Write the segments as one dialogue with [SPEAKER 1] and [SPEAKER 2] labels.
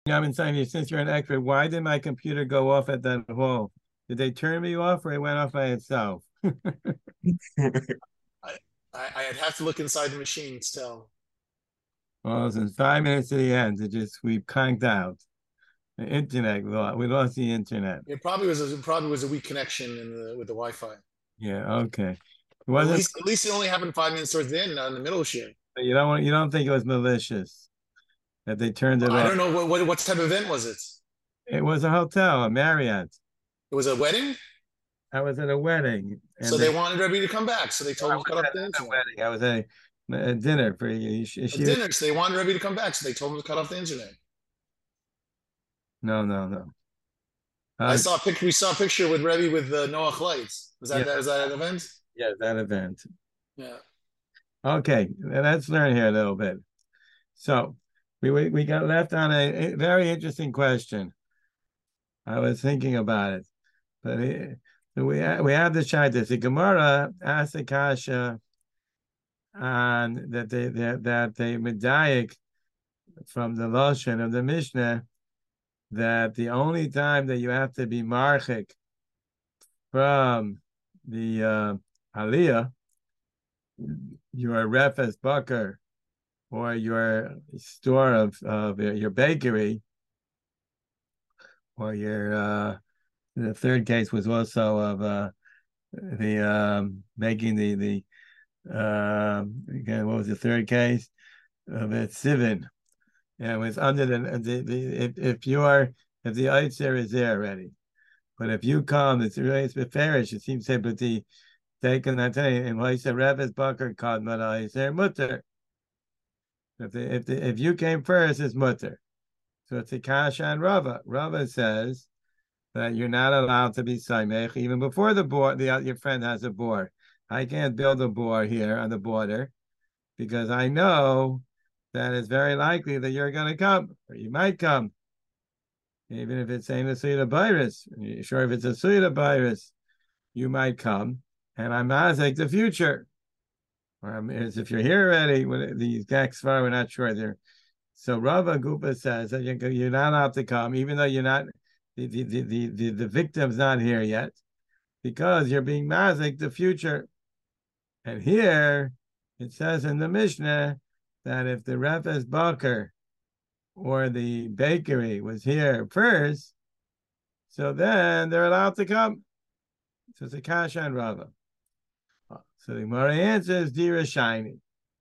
[SPEAKER 1] I'm inside you. Since you're an expert, why did my computer go off at that hole? Did they turn me off or it went off by itself?
[SPEAKER 2] I, I'd have to look inside the machine still.
[SPEAKER 1] Well, since 5 minutes to the end, we conked out. The internet, we lost the internet.
[SPEAKER 2] It probably was a weak connection with the Wi-Fi.
[SPEAKER 1] Yeah, okay. It
[SPEAKER 2] But
[SPEAKER 1] wasn't.
[SPEAKER 2] at least it only happened 5 minutes towards the end, not in the middle shit.
[SPEAKER 1] You don't think it was malicious that they turned it
[SPEAKER 2] I
[SPEAKER 1] off.
[SPEAKER 2] don't know what type of event was it.
[SPEAKER 1] It was a hotel, a Marriott.
[SPEAKER 2] It was a wedding,
[SPEAKER 1] I was at a wedding,
[SPEAKER 2] so
[SPEAKER 1] and
[SPEAKER 2] they wanted everybody to come back, so they
[SPEAKER 1] I
[SPEAKER 2] told them to cut
[SPEAKER 1] wasn't
[SPEAKER 2] off
[SPEAKER 1] at
[SPEAKER 2] the
[SPEAKER 1] a
[SPEAKER 2] internet.
[SPEAKER 1] wedding. I was at a dinner for you.
[SPEAKER 2] A
[SPEAKER 1] She didn't.
[SPEAKER 2] dinner, so they wanted everybody to come back, so they told them to cut off the internet.
[SPEAKER 1] No, no, no.
[SPEAKER 2] I
[SPEAKER 1] Uh,
[SPEAKER 2] saw a picture. We saw a picture with Rebbe with the Noah lights.
[SPEAKER 1] yeah,
[SPEAKER 2] Was that an event?
[SPEAKER 1] yeah, that event.
[SPEAKER 2] Yeah.
[SPEAKER 1] Okay, let's learn here a little bit. So we got left on a very interesting question. I was thinking about it, but we have the Shaita. The Gemara asked the Kasha on that they medayik from the Lashon of the Mishnah that the only time that you have to be marchik from the Aliyah, your refes bucker or your store of your bakery or your the third case was also of the making the again, what was the third case of it? Sivin. Yeah, it was under if the Eitzer is there already. But if you come, it's really it's beferish. It seems to say, but the taken that thing and why said Revis Bucker called Eitzer mutter. If you came first, it's mutter. So it's a kasha and Rava. Rava says that you're not allowed to be saimech even before the board. Your friend has a board. I can't build a board here on the border because I know that it's very likely that you're going to come or you might come, even if it's saying a Suda virus. Sure, if it's a Suda virus, you might come, and I'm Mazik the future. Or if you're here already, these gags we're not sure there. So Rava Gupa says that you're not allowed to come, even though you're not the victim's not here yet, because you're being mazik the future. And here it says in the Mishnah that if the Refes Baker or the bakery was here first, so then they're allowed to come. So it's a kasha and Rava. So the Gemara answers Dira Shiny.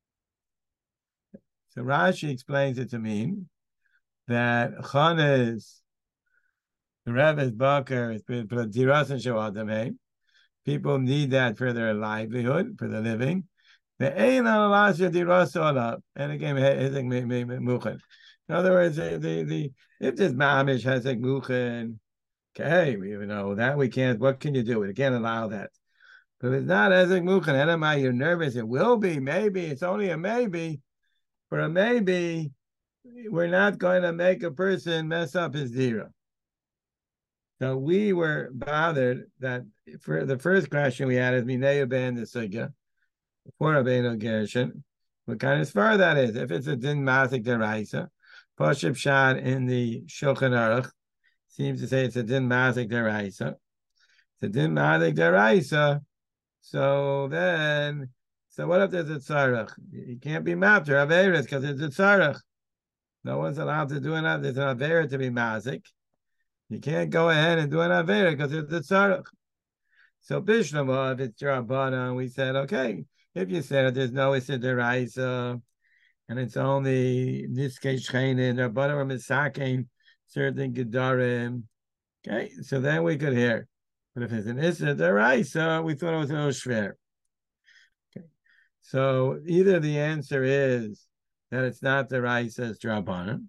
[SPEAKER 1] So Rashi explains it to mean that Chanes, the Refes Baker, is Diras and Shawadame. People need that for their livelihood, for their living. And again, in other words, if this mamish has a muchen, okay, you know that we can't. What can you do? We can't allow that. But if it's not as a muchen, enema, you're nervous. It will be, maybe. It's only a maybe. For a maybe, we're not going to make a person mess up his dira. So we were bothered that for the first question we had is Minei Ben the Sugya for Rabbeinu Gershon. What kind of svar that is? If it's a din masik deraisa, Pashib Shad in the Shulchan Aruch seems to say it's a din masik deraisa. It's a din masik deraisa. So what if there's a tzarech? You can't be mafter averis because it's a tzarech. No one's allowed to do enough. There's an aver to be mazik. You can't go ahead and do an aver because it's a tzarech. So Bishlama, if it's Rabbanan, we said, okay, if you said there's no Isideraisa, and it's only Niskei Shchenin, Rabbanan or Misakin, certain Gedarim, okay, so then we could hear. But if it's an Isideraisa, we thought it was a little schwer. Okay, so either the answer is that it's not the Raisa, it's Rabbanan,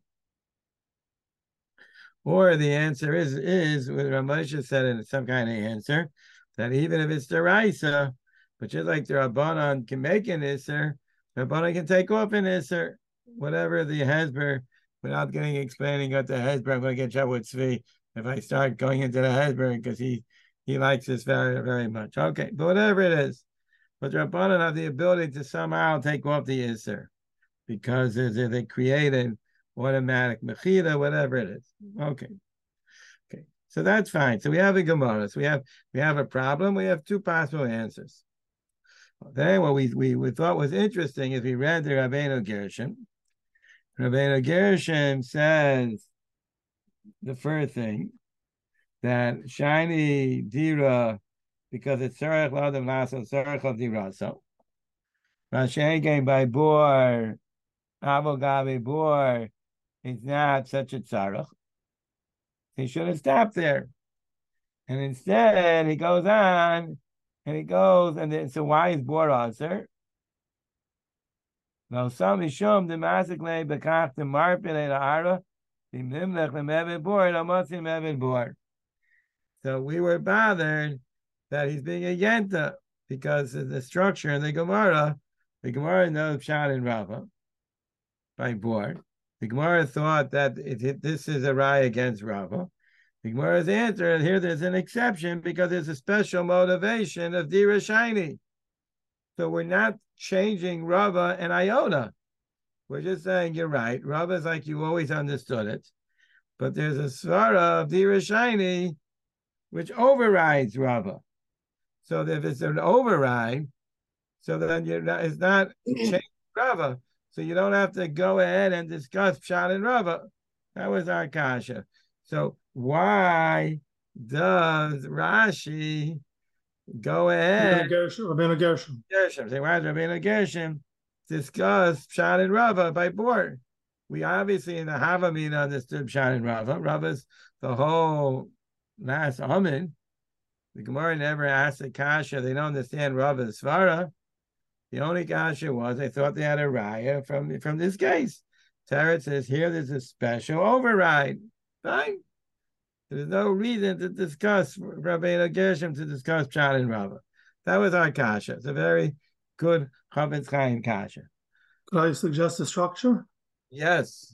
[SPEAKER 1] or the answer is what Ramosha said in some kind of answer, that even if it's the Raisa, but just like the Rabbanon can make an Isser, the Rabbanon can take off an Isser, whatever the Hezber, without getting explaining what the Hezber, I'm going to get trouble with Tzvi if I start going into the Hezber because he likes this very, very much. Okay, but whatever it is, but the Rabbanon have the ability to somehow take off the Isser because they created automatic mechila, whatever it is. Okay. Okay. So that's fine. So we have a Gemara. So we have a problem. We have two possible answers. Then what we thought was interesting is we read the Rabbeinu Gershom. Rabbeinu Gershom says the first thing that shiny dira because it's tzarech l'adam laso tzarech of diraso. Rashen by bor avogavi bor is not such a tzarech. He should have stopped there, and instead he goes on and he goes and then, so why is bor aser? Now some ishum the masikle bekach the marpin el hara dimlimlech lemevet bor lamotzim mevet bor. So we were bothered that he's being a yenta because of the structure in the Gemara knows Pshat and Rava by bor. The Gemara thought that this is a raya against Rava. The Gemara's answer, and here there's an exception because there's a special motivation of Dira Shiny. So we're not changing Rava and Iona. We're just saying you're right. Rava is like you always understood it. But there's a svara of Dira Shiny which overrides Rava. So if it's an override, so then it's not changing Rava. So you don't have to go ahead and discuss Pshat and Rava. That was our kasha. So why does Rashi go ahead?
[SPEAKER 3] Rabbeinu Gershom.
[SPEAKER 1] Say, why does Rabbeinu Gershom discuss Pshat and Rava by bor? We obviously in the Havamina understood Pshat and Rava. Rava's the whole last Amin. The Gemara never asked the kasha. They don't understand Rava's svara. The only kasha was they thought they had a raya from this case. Teretz says here there's a special override. Fine. There's no reason to discuss Rabbeinu Gershom to discuss Pshat and Rava. That was our kasha. It's a very good Chavetz Chaim kasha.
[SPEAKER 3] Could I suggest a structure?
[SPEAKER 1] Yes.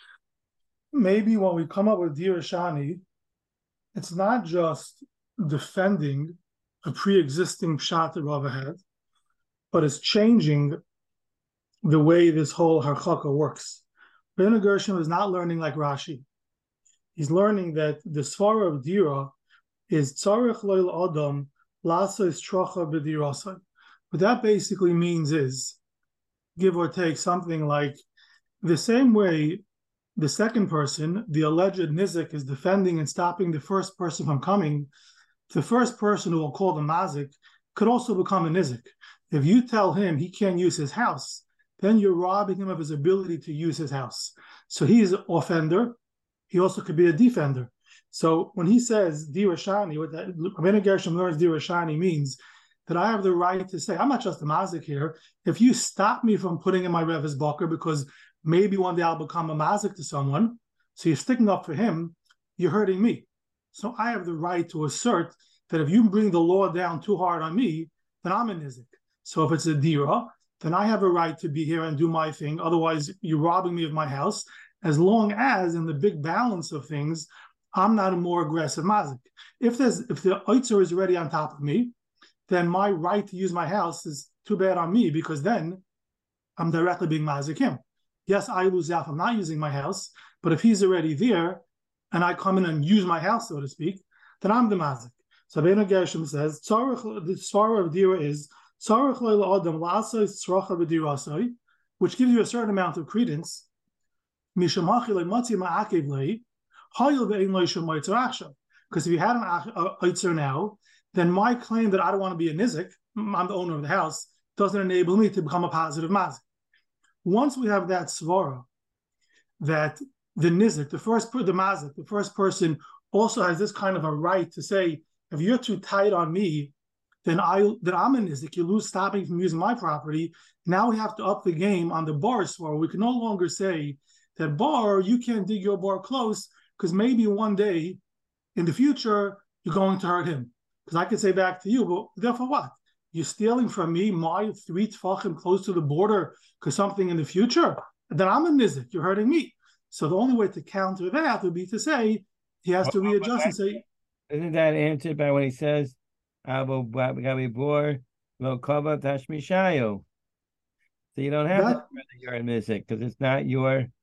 [SPEAKER 3] Maybe when we come up with Dira Shani, it's not just defending a pre-existing Pshat that Rava had, but it's changing the way this whole harchaka works. Rabbeinu Gershom is not learning like Rashi. He's learning that the svara of Dira is tzarech lo'il adam la'asos trocha b'dirasai. What that basically means is, give or take, something like the same way the second person, the alleged nizik, is defending and stopping the first person from coming, the first person who will call the mazik could also become a nizik. If you tell him he can't use his house, then you're robbing him of his ability to use his house. So he is an offender. He also could be a defender. So when he says Dira Shani, what that Rabbeinu Gershom learns Dira Shani means that I have the right to say, I'm not just a mazik here. If you stop me from putting in my Revis Boker because maybe one day I'll become a mazik to someone, so you're sticking up for him, you're hurting me. So I have the right to assert that if you bring the law down too hard on me, then I'm a nizik. So if it's a dira, then I have a right to be here and do my thing. Otherwise, you're robbing me of my house. As long as in the big balance of things, I'm not a more aggressive mazik. If the oitzer is already on top of me, then my right to use my house is too bad on me because then I'm directly being mazik him. Yes, I lose out if I'm not using my house, but if he's already there and I come in and use my house, so to speak, then I'm the mazik. So Rabbeinu Gershom says, the svara of dira is tzarech lo'il adam la'asos tzracha b'dirasai, which gives you a certain amount of credence. Because if you had an oitzer now, then my claim that I don't want to be a nizik, I'm the owner of the house, doesn't enable me to become a positive mazik. Once we have that svara, that the nizik, the mazik, the first person also has this kind of a right to say, if you're too tight on me, then I'm a nizik. You lose stopping from using my property. Now we have to up the game on the bar svara. We can no longer say that bar, you can't dig your bar close because maybe one day in the future you're going to hurt him. Because I could say back to you, but therefore what? You're stealing from me my 3 tefachim close to the border because something in the future? Then I'm a nizik. You're hurting me. So the only way to counter that would be to say he has to readjust and say.
[SPEAKER 1] Isn't that answered by when he says, "Abo bor lo kava tashmishayo"? So you don't have to whether you're a nizik because it's not your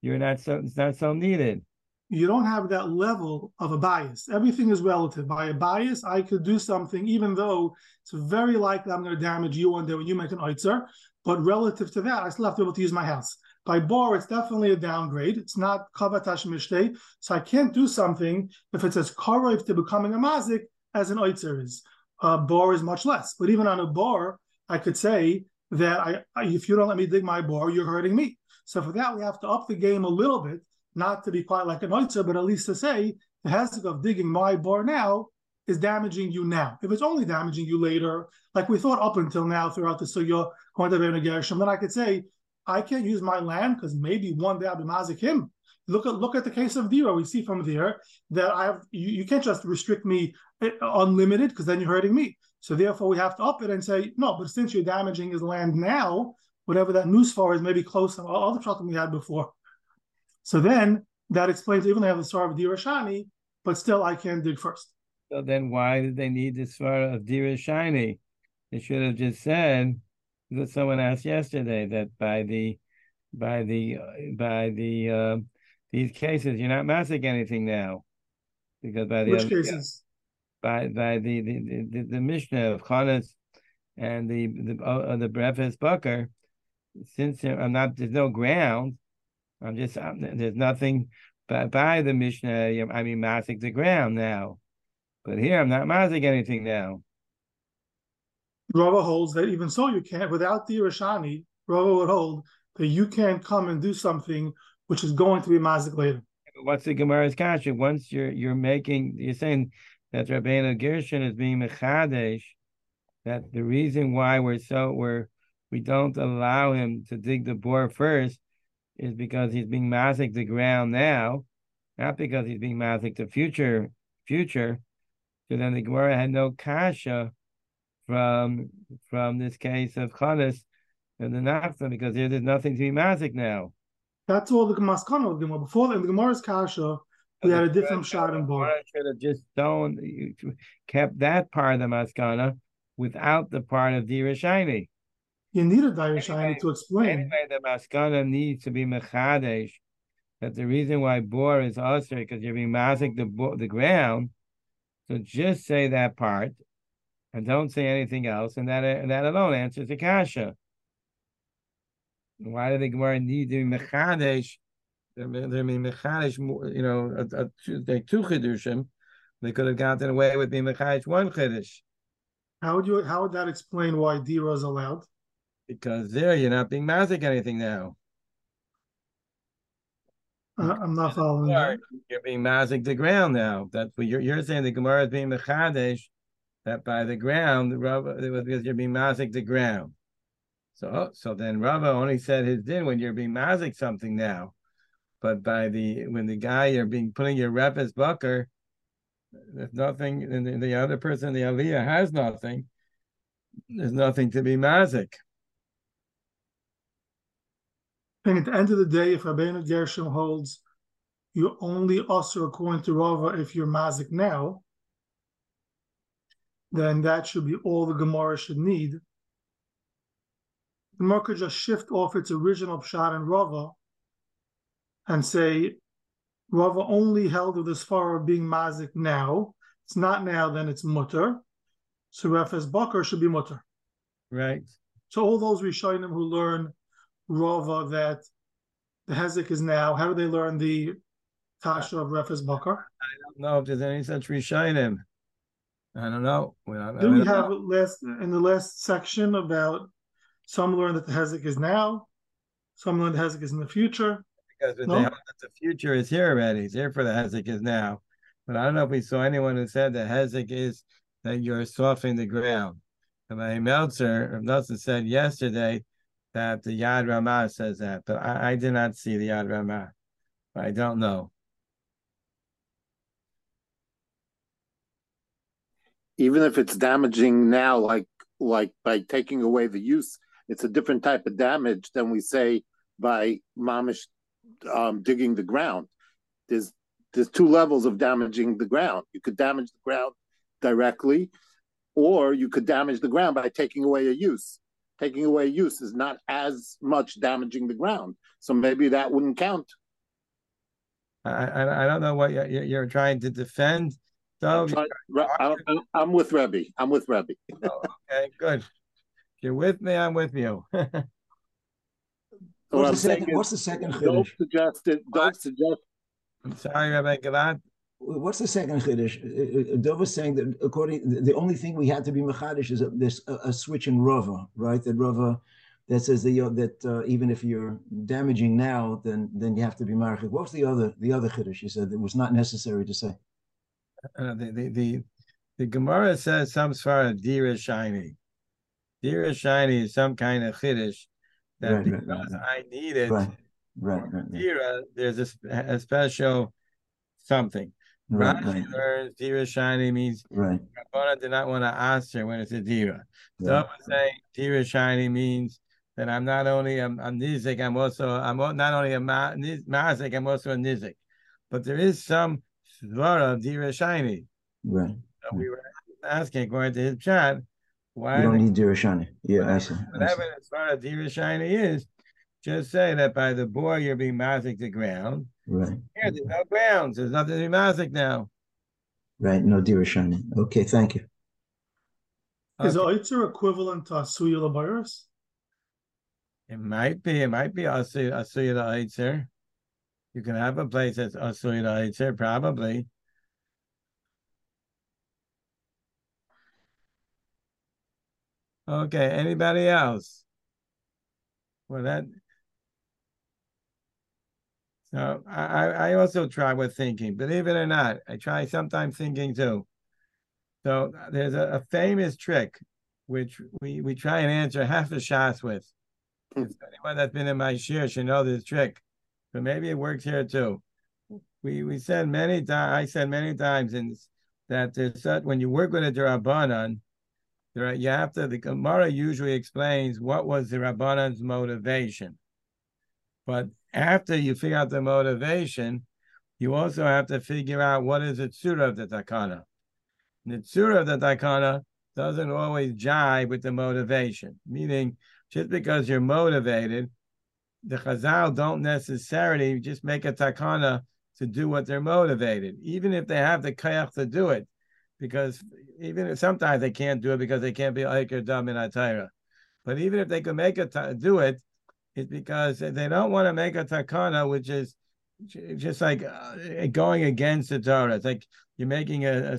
[SPEAKER 1] it's not so needed.
[SPEAKER 3] You don't have that level of a bias. Everything is relative. By a bias, I could do something, even though it's very likely I'm going to damage you one day when you make an oitzer. But relative to that, I still have to be able to use my house. By bor, it's definitely a downgrade. It's not kavatash mishtei. So I can't do something if it's as korov to becoming a mazik as an oitzer is. Bor is much less. But even on a bor, I could say that if you don't let me dig my bor, you're hurting me. So for that, we have to up the game a little bit, not to be quite like an oitzer, but at least to say the hezek of digging my bor now is damaging you now. If it's only damaging you later, like we thought up until now throughout the sugya, going to Bein Gershom, then I could say I can't use my land because maybe one day I'll be mazik him. Look at the case of Dira. We see from there that you can't just restrict me unlimited because then you're hurting me. So therefore we have to up it and say no. But since you're damaging his land now, whatever that nusfar is, maybe close to all the shotgun we had before. So then that explains even though I have the svar of Dira Shani, but still I can't dig first.
[SPEAKER 1] So then why did they need the svar of Dira Shani? They should have just said, because someone asked yesterday that by these cases you're not massing anything now, because by the
[SPEAKER 3] which cases
[SPEAKER 1] by the Mishnah of Chanas and the Brefes Bucker, since there's no ground, there's nothing by the Mishnah. I mean, massing the ground now, but here I'm not massing anything now.
[SPEAKER 3] Rava holds that even so you can't, without the Rashani, Rava would hold that you can't come and do something which is going to be mazik later.
[SPEAKER 1] What's the Gemara's kasha? Once you're saying that Rabbeinu Gershon is being mechadesh, that the reason why we don't allow him to dig the bore first is because he's being mazik the ground now, not because he's being mazik the future. So then the Gemara had no kasha from this case of Chanas and the Nafta, because there's nothing to be mazik now.
[SPEAKER 3] That's all the maskana of the Gemara. Before in the Gemara's kasha, we had a different shot in bar.
[SPEAKER 1] Should have just kept that part of the maskana without the part of Dira Shani.
[SPEAKER 3] You need a Dira Shani to explain.
[SPEAKER 1] Anyway, the maskana needs to be mechadesh. That the reason why bor is also because you're being mazik the ground. So just say that part, and don't say anything else, and that alone answers the kasha. Why do the Gemara need to be mechadesh? They mean mechadesh, like two chidushim. They could have gotten away with being mechadesh one chiddush.
[SPEAKER 3] How would that explain why Dira is allowed?
[SPEAKER 1] Because there you're not being mazik anything now.
[SPEAKER 3] I'm not following that.
[SPEAKER 1] You're being mazik the ground now. That's what you're saying. The Gemara is being mechadesh that by the ground, because you're being mazik the ground. So then Rava only said his din when you're being mazik something now, but when the guy you're putting your refes bucker, there's nothing, and the other person, the aliyah, has nothing. There's nothing to be mazik.
[SPEAKER 3] And at the end of the day, if Rabbeinu Gershom holds you only usher according to Rava if you're mazik now, then that should be all the Gemara should need. The Gemara could just shift off its original pshat in Rava and say Rava only held with this far of being mazik now. It's not now, then it's mutter. So Refes Bakar should be mutter.
[SPEAKER 1] Right.
[SPEAKER 3] So all those Rishonim who learn Rava that the hezek is now, how do they learn the kasha of Refes Bakar?
[SPEAKER 1] I don't know if there's any such Rishonim. I don't know.
[SPEAKER 3] Did we have in the last section about some learn that the hezek is now, some learn the hezek is in the future?
[SPEAKER 1] Because they hold that the future is here already. It's here for the hezek is now. But I don't know if we saw anyone who said that hezek is that you're softening the ground. And my Meltzer said yesterday that the Yad Ramah says that, but I did not see the Yad Ramah. I don't know.
[SPEAKER 4] Even if it's damaging now, like by taking away the use, it's a different type of damage than we say by mamish digging the ground. There's two levels of damaging the ground. You could damage the ground directly, or you could damage the ground by taking away a use. Taking away use is not as much damaging the ground, so maybe that wouldn't count
[SPEAKER 1] I don't know what you're trying to defend. So
[SPEAKER 4] I'm with Rebbe. I'm with Rebbe.
[SPEAKER 1] Okay, good. If you're with me, I'm with you.
[SPEAKER 5] What's the second chiddush?
[SPEAKER 4] Don't suggest.
[SPEAKER 1] I'm sorry, Rabbi Gilad.
[SPEAKER 5] What's the second chiddush? Dov was saying that the only thing we had to be mechadish is there's a switch in Rava, right? That Rava that says that even if you're damaging now, then you have to be marchik. What was the other chiddush? You said it was not necessary to say.
[SPEAKER 1] The Gemara says some sort of dira shiny. Dira shiny is some kind of chiddush that because I need it.
[SPEAKER 5] Right.
[SPEAKER 1] Dira, there's a special something. Rashi learns dira shiny means Rabbanan did not want to answer when it's a dira. So I'm saying dira shiny means that I'm not only a nizik, I'm not only a mazik, I'm also a nizik. But there is some svara of dira shiny.
[SPEAKER 5] Right.
[SPEAKER 1] So we were asking, according to his chat, why
[SPEAKER 5] you don't need dira shiny. Yeah, I see.
[SPEAKER 1] Whatever the svara of dira shiny is, just say that by the boar you're being mazik the ground.
[SPEAKER 5] Right.
[SPEAKER 1] Here, there's no grounds. There's nothing to be mazik now.
[SPEAKER 5] Right. No dira shiny. Okay, thank you.
[SPEAKER 3] Is Oitzer equivalent to Asuya Labayris?
[SPEAKER 1] It might be. It might be Asuya Oitzer. You can have a place that's Asuya Oitzer, probably. Okay. Anybody else? Well, that. So I also try with thinking. Believe it or not, I try sometimes thinking too. So there's a famous trick, which we try and answer half a shas with. If anyone that's been in my shir should know this trick, but maybe it works here too. We said many times. I said many times, that there's when you work with a Rabbanan, you have to. The Gemara usually explains what was the Rabbanan's motivation, but after you figure out the motivation, you also have to figure out what is the tzura of the takana. The tzura of the takana doesn't always jive with the motivation. Meaning, just because you're motivated, the Chazal don't necessarily just make a takana to do what they're motivated, even if they have the kayach to do it, because even if sometimes they can't do it because they can't be Eiker Dam in Atayra. But even if they could make do it, it's because they don't want to make a takana, which is just like going against the Torah. It's like you're making a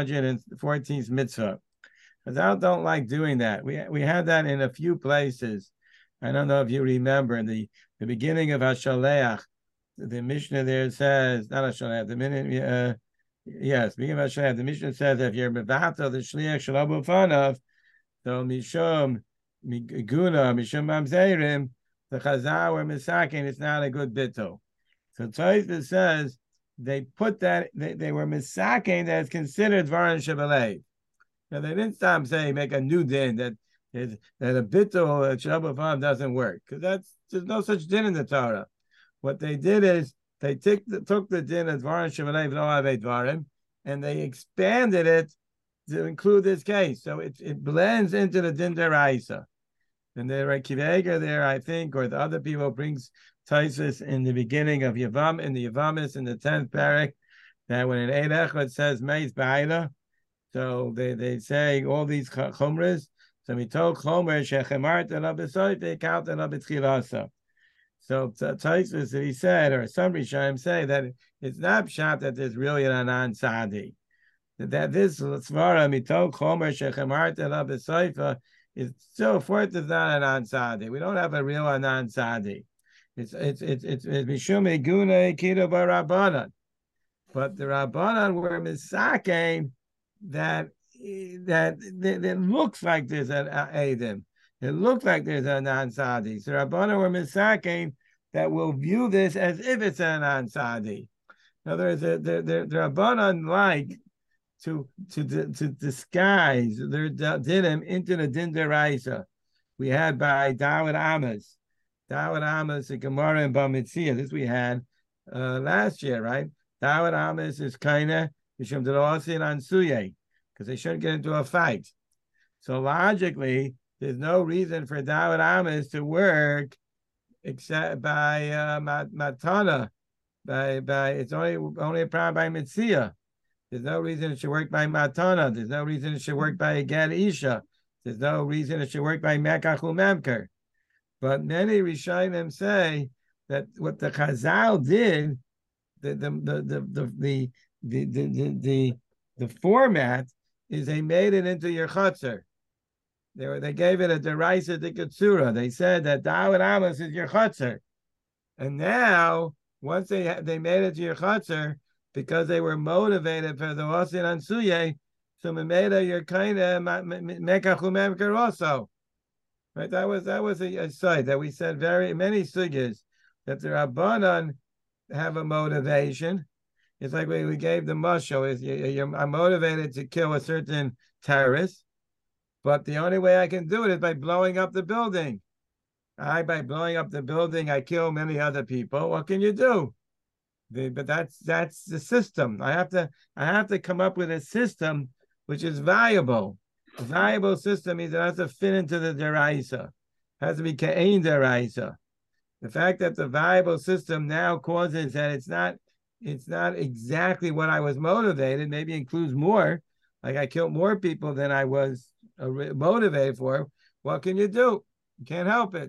[SPEAKER 1] 614th mitzvah. Chazal don't like doing that. We had that in a few places. I don't know if you remember in the beginning of Hashaleach, the Mishnah there says, not Hashaleach, beginning of Hashaleach, the Mishnah says if you're mevatel the shliach shalabu fanav, so mishum miguna mishum mamzeirim, the Chazal or misakin, it's not a good bittul. So Tosfos says they put that they were misakin that is considered varan shebalei. Now they didn't stop saying make a new din that a bittul at Shabbat doesn't work, because there's no such din in the Torah. What they did is they took the din of varan shebalei v'lo avei dvarim, and they expanded it to include this case. So it blends into the din deraisa. And the Akiva Eiger there, I think, or the other people brings Tosfos in the beginning of Yavam, in the Yavamis in the 10th parak, that when an Eid Echad says Meis Ba'ila, so they say all these chumras. So we told chomer shechemart ela b'soif they count ela b'tchilasa. So Tosfos he said, or some Rishonim say that it's not pshat that there's really an anan sadi. That this svara mitol chomer shechemart ela b'soifa is so forth is not an anan sadi. We don't have a real anan sadi. It's mishum eguna ekida b'Rabbanan, but the Rabbanan were misakein that looks like there's an Eidim. It looks like there's an Ansadi. So Rabbanan were misakein that will view this as if it's an Ansadi. In other words, the Rabbanan like to disguise their dinim into the din deraisa we had by Dawud Amos. Dawud Amos, the Gemara and Bamitzia. This we had last year, right? Dawud Amos is kinda Mishum Delosin Ansuye, because they shouldn't get into a fight. So logically, there's no reason for Dawud Amos to work except by Matana it's only a problem by Mitzia. There's no reason it should work by Matana. There's no reason it should work by a Gad Isha. There's no reason it should work by Mekach Umemker. But many Rishonim say that what the Chazal did, the format is they made it into your chutzner. They gave it a deraisa dikatsura. They said that Dawid Amos is your chutzner, and now once they made it to your chutzner because they were motivated for the osin ansuye, so memeda your kind of mekachumemker also. Right, that was a site that we said very many sugyas that the Rabbanan have a motivation. It's like we gave the mushal is I'm motivated to kill a certain terrorist, but the only way I can do it is by blowing up the building. By blowing up the building, I kill many other people. What can you do? But that's the system. I have to come up with a system which is viable. A viable system means it has to fit into the deraisa. It has to be ka'ein deraisa. The fact that the viable system now causes that it's not exactly what I was motivated, maybe includes more, like I killed more people than I was motivated for. What can you do? You can't help it.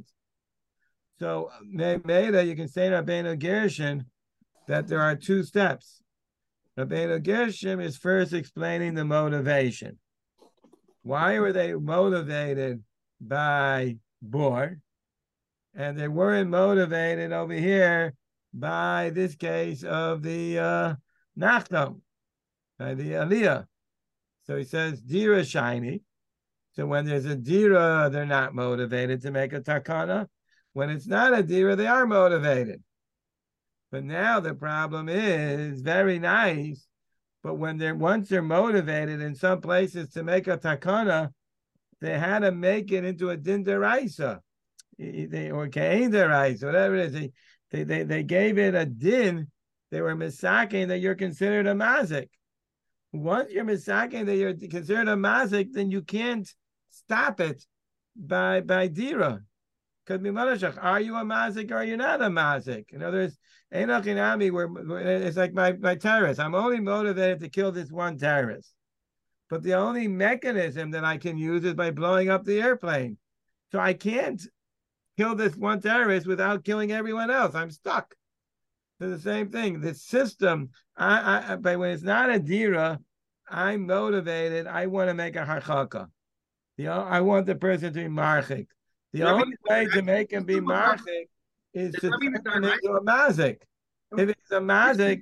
[SPEAKER 1] So Meida, you can say Rabbeinu Gershon that there are two steps. Rabbeinu Gershon is first explaining the motivation. Why were they motivated by Bor? And they weren't motivated over here by this case of the Nachdom, by the Aliyah. So he says, Dira shiny. So when there's a Dira, they're not motivated to make a takana. When it's not a Dira, they are motivated. But now the problem is very nice. But once they're motivated in some places to make a takana, they had to make it into a din deraisa, or kain deraisa, whatever it is. They gave it a din. They were misaking that you're considered a mazik. Once you're misaking that you're considered a mazik, then you can't stop it by dira. Because are you a mazik or are you not a mazik? In other words, it's like my terrorist. I'm only motivated to kill this one terrorist. But the only mechanism that I can use is by blowing up the airplane. So I can't kill this one terrorist without killing everyone else. I'm stuck. So the same thing. The system, but when it's not a dira, I'm motivated. I want to make a harchaka. I want the person to be marchik. The only way to make him be marchik is to turn him into a mazik. If it's a mazik,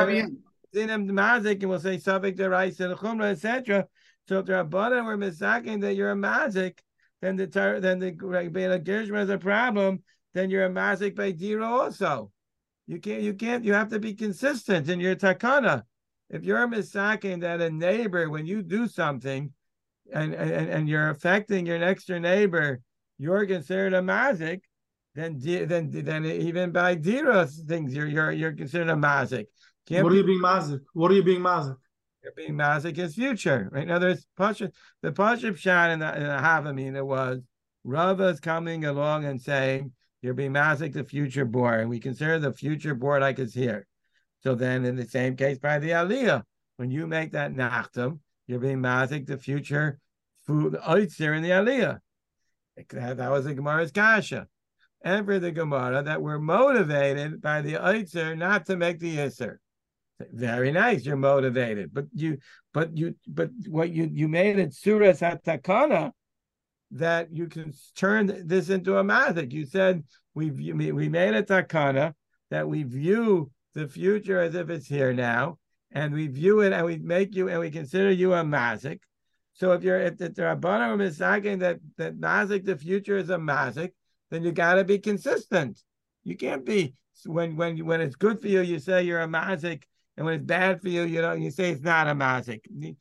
[SPEAKER 1] in him mazik, and we'll say Safek Deraisa and Chumra, etc. So if the Rabbanan were misaking that you're a mazik, then the Gershma has a problem. Then you're a mazik by dira also. You can't. You have to be consistent in your takana. If you're misaking that a neighbor, when you do something, and you're affecting your next door neighbor, you're considered a mazik. Then even by dira things, you're considered a mazik.
[SPEAKER 3] What are you being mazik? What are you being mazik?
[SPEAKER 1] You're being mazik is future, right? Now there's the Pashup shot in the Havamina was Rava's coming along and saying you're being mazik the future board, and we consider the future board like it's here. So then, in the same case by the Aliyah, when you make that nachtam, you're being mazik the future food oitzer in the Aliyah. That was the Gemara's kasha. And for the Gemara, that we're motivated by the oitzer not to make the yisser. Very nice, you're motivated, but what you made it suras hatakana that you can turn this into a mazik. You said we made a takana that we view the future as if it's here now, and we view it and we make you and we consider you a mazik. So if the Rabbanan are misaking that mazik the future is a mazik, then you got to be consistent. You can't be when it's good for you say you're a mazik, and when it's bad for you, you say it's not a mazik.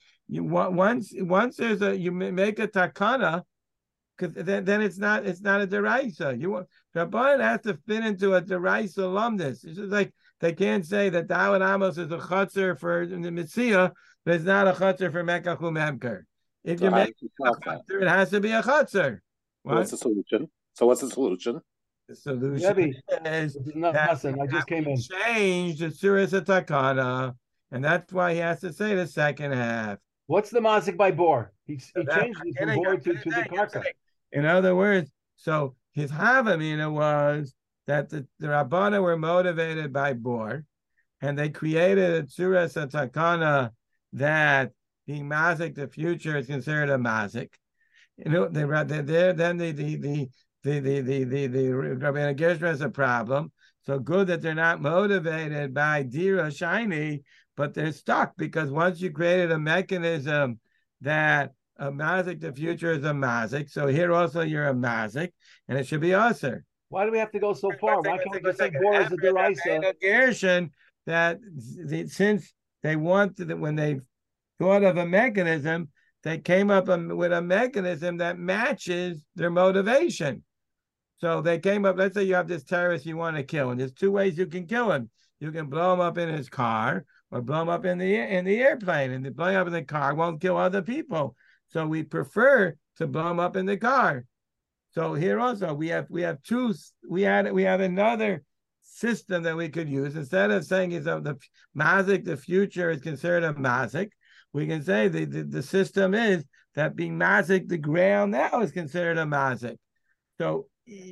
[SPEAKER 1] Once there's you make a takana, because then it's not a deraisa. Rabbanan has to fit into a deraisa alumnus. It's just like they can't say that Dawid Amos is a chutzner for the Mitzia, but it's not a chutzner for Mekach Umemker. If you make a chutzner, it has to be a chutzner.
[SPEAKER 4] What's the solution? So what's the solution?
[SPEAKER 1] The solution
[SPEAKER 6] Rebbe,
[SPEAKER 1] is
[SPEAKER 6] this is
[SPEAKER 1] that
[SPEAKER 6] Nassim. I just came in.
[SPEAKER 1] change the Suras Takana, and that's why he has to say the second half.
[SPEAKER 6] What's the mazik by bor? He
[SPEAKER 1] So that's
[SPEAKER 6] changed it from bor to the karka.
[SPEAKER 1] In other words, so his havamina was that the Rabbana were motivated by bor, and they created a Suras Takana that being mazik the future is considered a mazik. You know, then the Rabbeinu Gershon has a problem. So good that they're not motivated by Dira Shiny, but they're stuck because once you created a mechanism that a mazik, the future is a mazik. So here also you're a mazik, and it should be usher.
[SPEAKER 6] Why do we have to go so far? Why can't we just say bor is a deraisa?
[SPEAKER 1] Gershon that since they wanted that when they thought of a mechanism, they came up with a mechanism that matches their motivation. So they came up, let's say you have this terrorist you want to kill, and there's two ways you can kill him. You can blow him up in his car or blow him up in the airplane, and the blowing up in the car won't kill other people. So we prefer to blow him up in the car. So here also we have another system that we could use. Instead of saying it's the mazik, the future is considered a mazik, we can say the system is that being mazik, the ground now is considered a mazik. So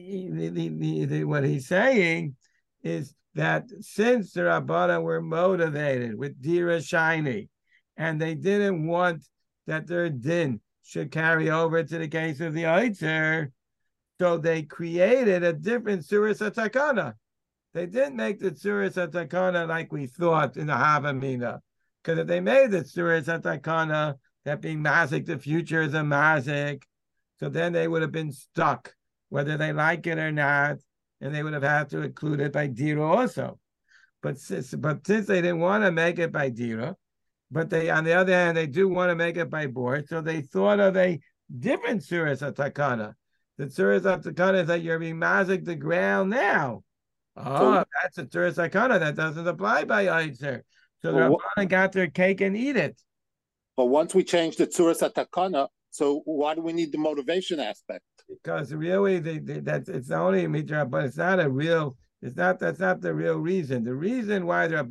[SPEAKER 1] what he's saying is that since the Rabbana were motivated with Dira Shiny, and they didn't want that their din should carry over to the case of the Oitzer, so they created a different Suras Takana. They didn't make the Suras Takana like we thought in the Havamina. Because if they made the Suras Takana that being mazik, the future is a mazik, so then they would have been stuck, whether they like it or not, and they would have had to include it by Dira also. But since they didn't want to make it by Dira, but they, on the other hand, they do want to make it by bor, so they thought of a different Suras Takana. The Suras Takana is that you're being mazik the ground now. Oh, that's a Suras Takana that doesn't apply by Oitzer. So the Rabbanan got their cake and eat it.
[SPEAKER 4] But once we change the Tzuras Takana, so why do we need the motivation aspect?
[SPEAKER 1] Because really, that's it's only midrash, but it's not a real. It's not. That's not the real reason. The reason why the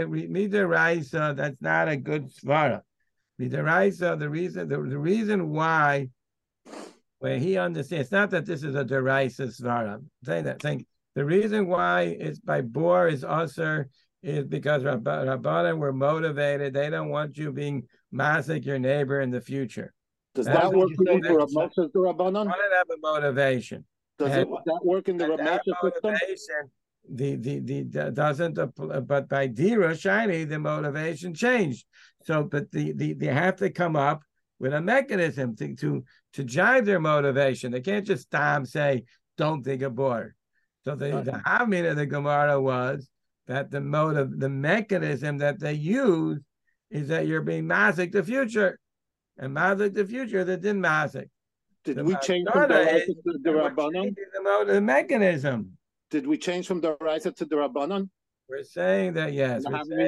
[SPEAKER 1] midrash, that's not a good svara. Midrash, the reason why, where he understands, it's not that this is a deraisa svara. I'm saying that. Saying the reason why it's by bor is usher is because Rabbanan were motivated. They don't want you being mazik your neighbor in the future.
[SPEAKER 4] Does that work for Rav Moshe's Rabbanan?
[SPEAKER 1] Want to have a motivation.
[SPEAKER 4] Does that work in the Rav Moshe system?
[SPEAKER 1] The doesn't, but by Dira Shiny, the motivation changed. So, but they have to come up with a mechanism to jive their motivation. They can't just say, don't think of bor. So the Havmin of the Gemara was that the mechanism that they use is that you're being mazik the future, and mazik the future that didn't mazik.
[SPEAKER 4] Did we change from the Raisa to the Rabbanan?
[SPEAKER 1] The mechanism.
[SPEAKER 4] Did we change from the Raisa to the Rabbanan?
[SPEAKER 1] We're saying that yes.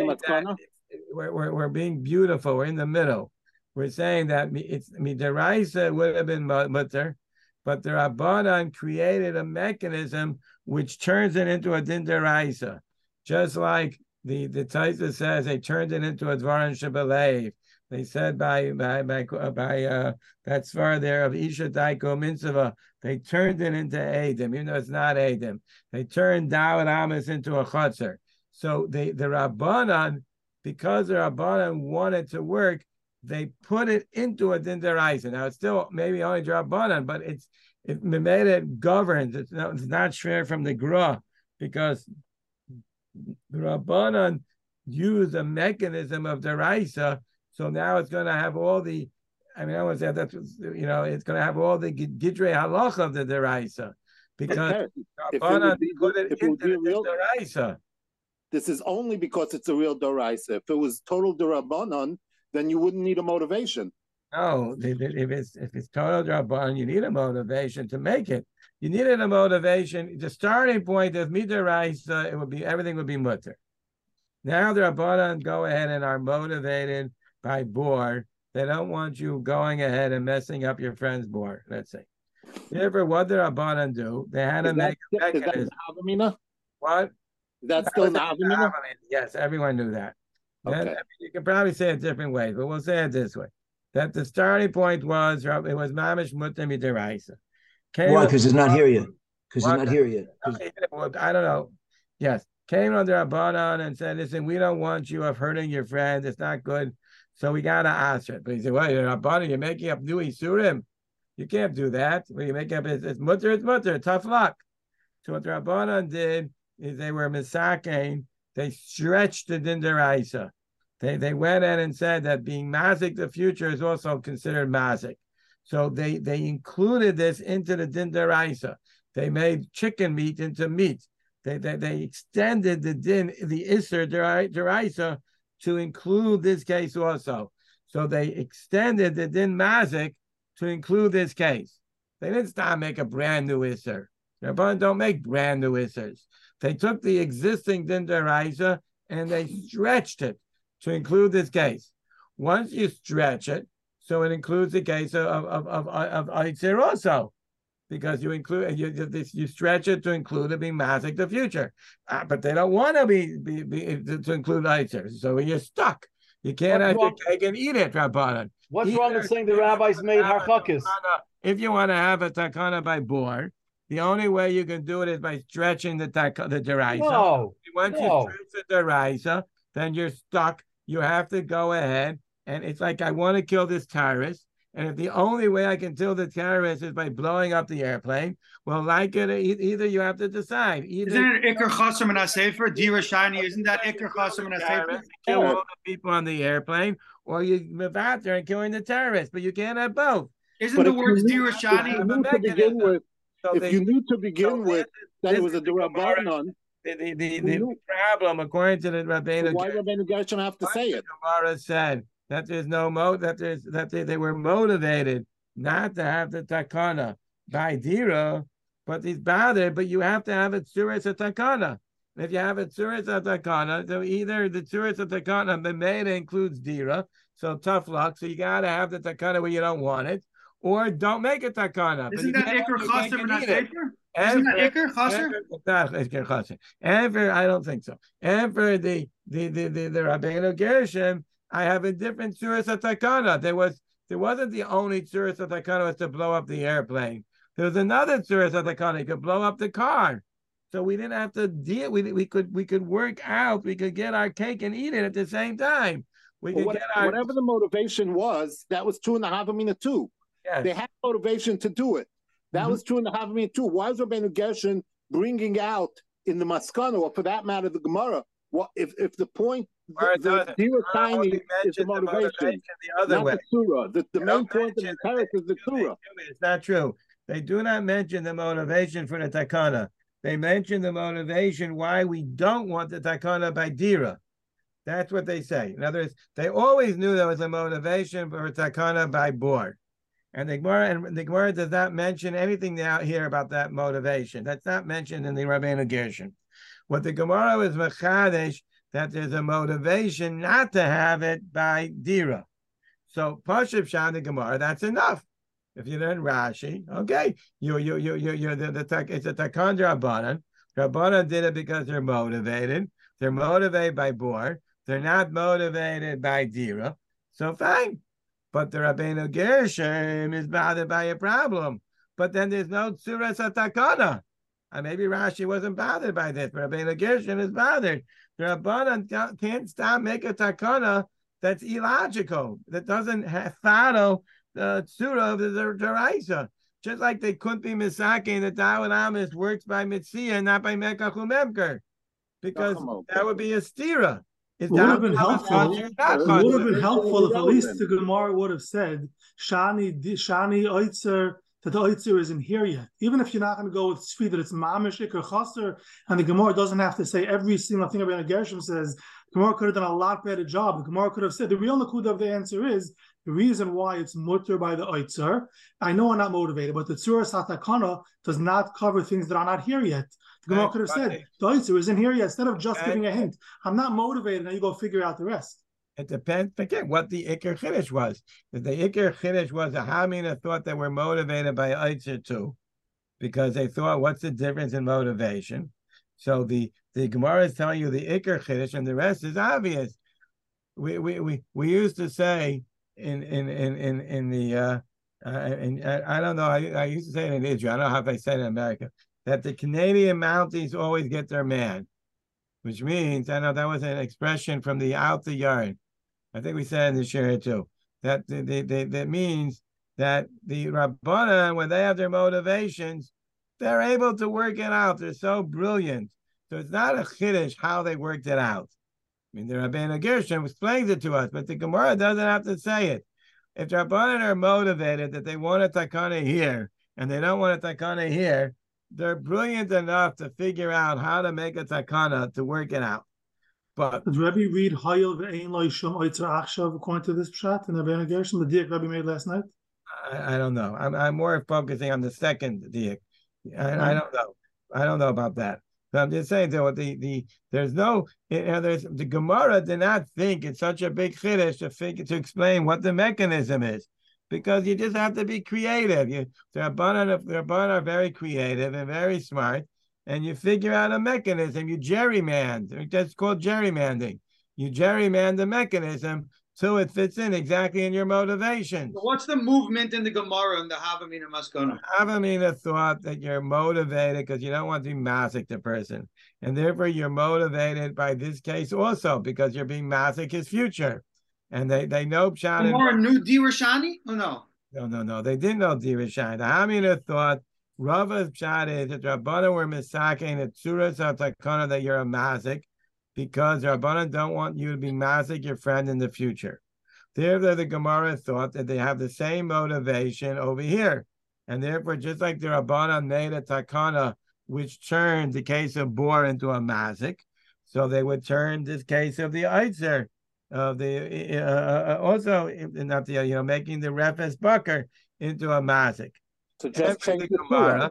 [SPEAKER 1] We're being beautiful. We're in the middle. We're saying that it's the Raisa would have been mutter, but the Rabbanan created a mechanism which turns it into a din deraisa. Just like the Taisa says, they turned it into a Dvaran Shebelev. They said by that svar there of Isha Daiko Mitzvah, they turned it into Edom, even though it's not Edom. They turned Dawud Amos into a Chotzer. So the Rabbanan, because the Rabbanan wanted to work, they put it into a din deraisa. Now it's still maybe only Rabbanan, but it made it governed. It's not share from the Gra, because the Rabbanan use a mechanism of deraisa, so now it's going to have all the. I mean, I want to say that it's going to have all the gidrei halacha of the deraisa, because Rabbanan put it into the deraisa.
[SPEAKER 4] This is only because it's a real deraisa. If it was total derabanan, then you wouldn't need a motivation.
[SPEAKER 1] No, if it's total Rabbanan, you need a motivation to make it. You needed a motivation. The starting point of midaraisa, everything would be mutter. Now the Rabbanan go ahead and are motivated by bor. They don't want you going ahead and messing up your friend's bor, let's say. Therefore, what did Rabbanan do? They had to make a mechanism.
[SPEAKER 4] Is that Havamina?
[SPEAKER 1] What?
[SPEAKER 4] Is that still
[SPEAKER 1] was
[SPEAKER 4] Havamina?
[SPEAKER 1] Yes, everyone knew that.
[SPEAKER 4] Okay.
[SPEAKER 1] Then, you can probably say it different ways, but we'll say it this way: that the starting point was it was mamish mutar midiraisa.
[SPEAKER 5] Why? Because it's not here yet. Because it's not here yet.
[SPEAKER 1] Okay, well, I don't know. Yes, came under Rabbanan and said, "Listen, we don't want you of hurting your friend. It's not good. So we gotta ask it." But he said, "Well, you're Rabbanan. You're making up new isurim. You can't do that. When you make up, it's mutar. It's mutar. Tough luck." So what the Rabbanan did is they were misakein. They stretched the din deraisa. They went in and said that being mazik the future is also considered mazik. So they included this into the din deraisa. They made chicken meat into meat. They extended the din, the iser deraisa, to include this case also. So they extended the din mazik to include this case. They didn't start make a brand new iser. Rabbanan don't make brand new isers. They took the existing din deraisa and they stretched it to include this case. Once you stretch it, so it includes the case of Eitzer also, because you include you stretch it to include it being mazik the future, but they don't want to be to include Eitzer, so you're stuck. You can't have your cake and eat it, Rabbanan.
[SPEAKER 6] What's wrong with saying the rabbis made harchakis?
[SPEAKER 1] If you want to have a takana by bor, the only way you can do it is by stretching the deraisa.
[SPEAKER 6] No.
[SPEAKER 1] Once you stretch the deraisa, then you're stuck. You have to go ahead, and it's like I want to kill this terrorist, and if the only way I can kill the terrorist is by blowing up the airplane, well, like it, either you have to decide. Isn't
[SPEAKER 7] it Iker Chasam and Asefer? Dira Shani, isn't that Iker Chasam and Asefer?
[SPEAKER 1] Kill all the people on the airplane, or you move out there and killing the terrorists, but you can't have both.
[SPEAKER 7] Isn't the word Dira Shani?
[SPEAKER 4] If you knew to begin with that it was a Durabanan,
[SPEAKER 1] the problem, according to the Rabbeinu,
[SPEAKER 4] why Rabbeinu Gershom have to say it?
[SPEAKER 1] Gemara said that there's no they were motivated not to have the takana by dira, but it's bothered. But you have to have it tzuras a takana. If you have it tzuras a takana, so either the tzuras a takana b'meida includes dira, so tough luck. So you got to have the takana where you don't want it. Or don't make a takana.
[SPEAKER 7] Isn't that Iker Chaser and Asefer? Isn't that Iker Chaser?
[SPEAKER 1] And for I don't think so. And for the Rabbeinu Gershom, I have a different tzuras takana. There wasn't the only tzuras takana was to blow up the airplane. There was another tzuras takana. You could blow up the car. So we didn't have to deal. We could work out. We could get our cake and eat it at the same time.
[SPEAKER 4] Whatever the motivation was, that was 2.5 amina too.
[SPEAKER 1] Yes.
[SPEAKER 4] They had motivation to do it. That was 2.5 amina too. Why is Rabbeinu Gershon bringing out in the Maskana, or for that matter, the Gemara? What if the point the Dira Tiny is the motivation,
[SPEAKER 1] the other
[SPEAKER 4] not
[SPEAKER 1] way.
[SPEAKER 4] the Surah. The main point of the Torah is the Surah.
[SPEAKER 1] It's not true. They do not mention the motivation for the takana. They mention the motivation why we don't want the takana by Dira. That's what they say. In other words, they always knew there was a motivation for takana by board. And the Gemara does not mention anything out here about that motivation. That's not mentioned in the Rabbeinu Gershon. What the Gemara is mechadesh, that there's a motivation not to have it by Dira. So Pashup Shan the Gemara, that's enough. If you learn Rashi, okay, it's a Takan Rabbanan. Rabbanan did it because they're motivated. They're motivated by board. They're not motivated by Dira. So fine. But the Rabbeinu Gershom is bothered by a problem. But then there's no tzuras takana. And maybe Rashi wasn't bothered by this, but Rabbeinu Gershom is bothered. The Rabbanan can't stop make a takana that's illogical, that doesn't follow the tzura of the deraisa. Just like they couldn't be misaking that Dawud Amos works by Mitzvah, not by Mekach Umemker, because that would be a stira.
[SPEAKER 3] It would have been helpful. It would have been helpful if at least the Gemara would have said Shani Oitzer, that the Oitzer isn't here yet. Even if you're not going to go with Tzvi, that it's Mamish Iker Chaser, and the Gemara doesn't have to say every single thing Rabbeinu Gershom says. The Gemara could have done a lot better job. The Gemara could have said the real nakuda of the answer is the reason why it's mutter by the Oitzer. I know I'm not motivated, but the Tzura Satakana does not cover things that are not here yet. The Gemara could have said the Oitzer isn't here yet, instead of just giving a hint. I'm not motivated, now you go figure out the rest.
[SPEAKER 1] It depends. Forget what the Iker Chiddush was. If the Iker Chiddush was a Hamina thought they were motivated by Eitzer too, because they thought, what's the difference in motivation? So the Gemara is telling you the Iker Chiddush, and the rest is obvious. We used to say in the I don't know. I used to say it in Israel. I don't know how I say it in America, that the Canadian Mounties always get their man, which means, I know that was an expression from the out the yard. I think we said in the share too, that that means that the Rabbanan, when they have their motivations, they're able to work it out. They're so brilliant. So it's not a chiddush how they worked it out. I mean, the Rabbeinu Gershom explains it to us, but the Gemara doesn't have to say it. If the Rabbanan are motivated that they want a takana here and they don't want a takana here, they're brilliant enough to figure out how to make a takana to work it out. But
[SPEAKER 3] did Rebbe read Hayil ve'ein lo yishum oitzer achshav according to this pshat in the Rabbeinu Gershom, the diak Rebbe made last night?
[SPEAKER 1] I don't know. I'm more focusing on the second diak. I don't know. I don't know about that. So I'm just saying that there's no, the Gemara did not think it's such a big chiddush to explain what the mechanism is, because you just have to be creative. The Rabbanan are very creative and very smart, and you figure out a mechanism. You gerrymander. That's called gerrymandering. You gerrymander the mechanism so it fits in exactly in your motivations.
[SPEAKER 7] So what's the movement in the Gemara and the Havamina Maskana?
[SPEAKER 1] Havamina thought that you're motivated because you don't want to be masik the person. And therefore you're motivated by this case also because you're being masik his future. And they know Pshat.
[SPEAKER 7] Gemara knew Dirashani? Oh, no.
[SPEAKER 1] No. They didn't know Dirashani. The Havamina thought Rava's Pshat is that Rabbanan were misaking the Tzuras HaTakana that you're a masik, because Rabbanan don't want you to be masik your friend in the future. Therefore, the Gemara thought that they have the same motivation over here. And therefore, just like the Rabbanan made a takana, which turned the case of Bor into a masik, so they would turn this case of the Eitzer, of the also not the making the Refes Bucker into a masik.
[SPEAKER 4] So just change the Gemara.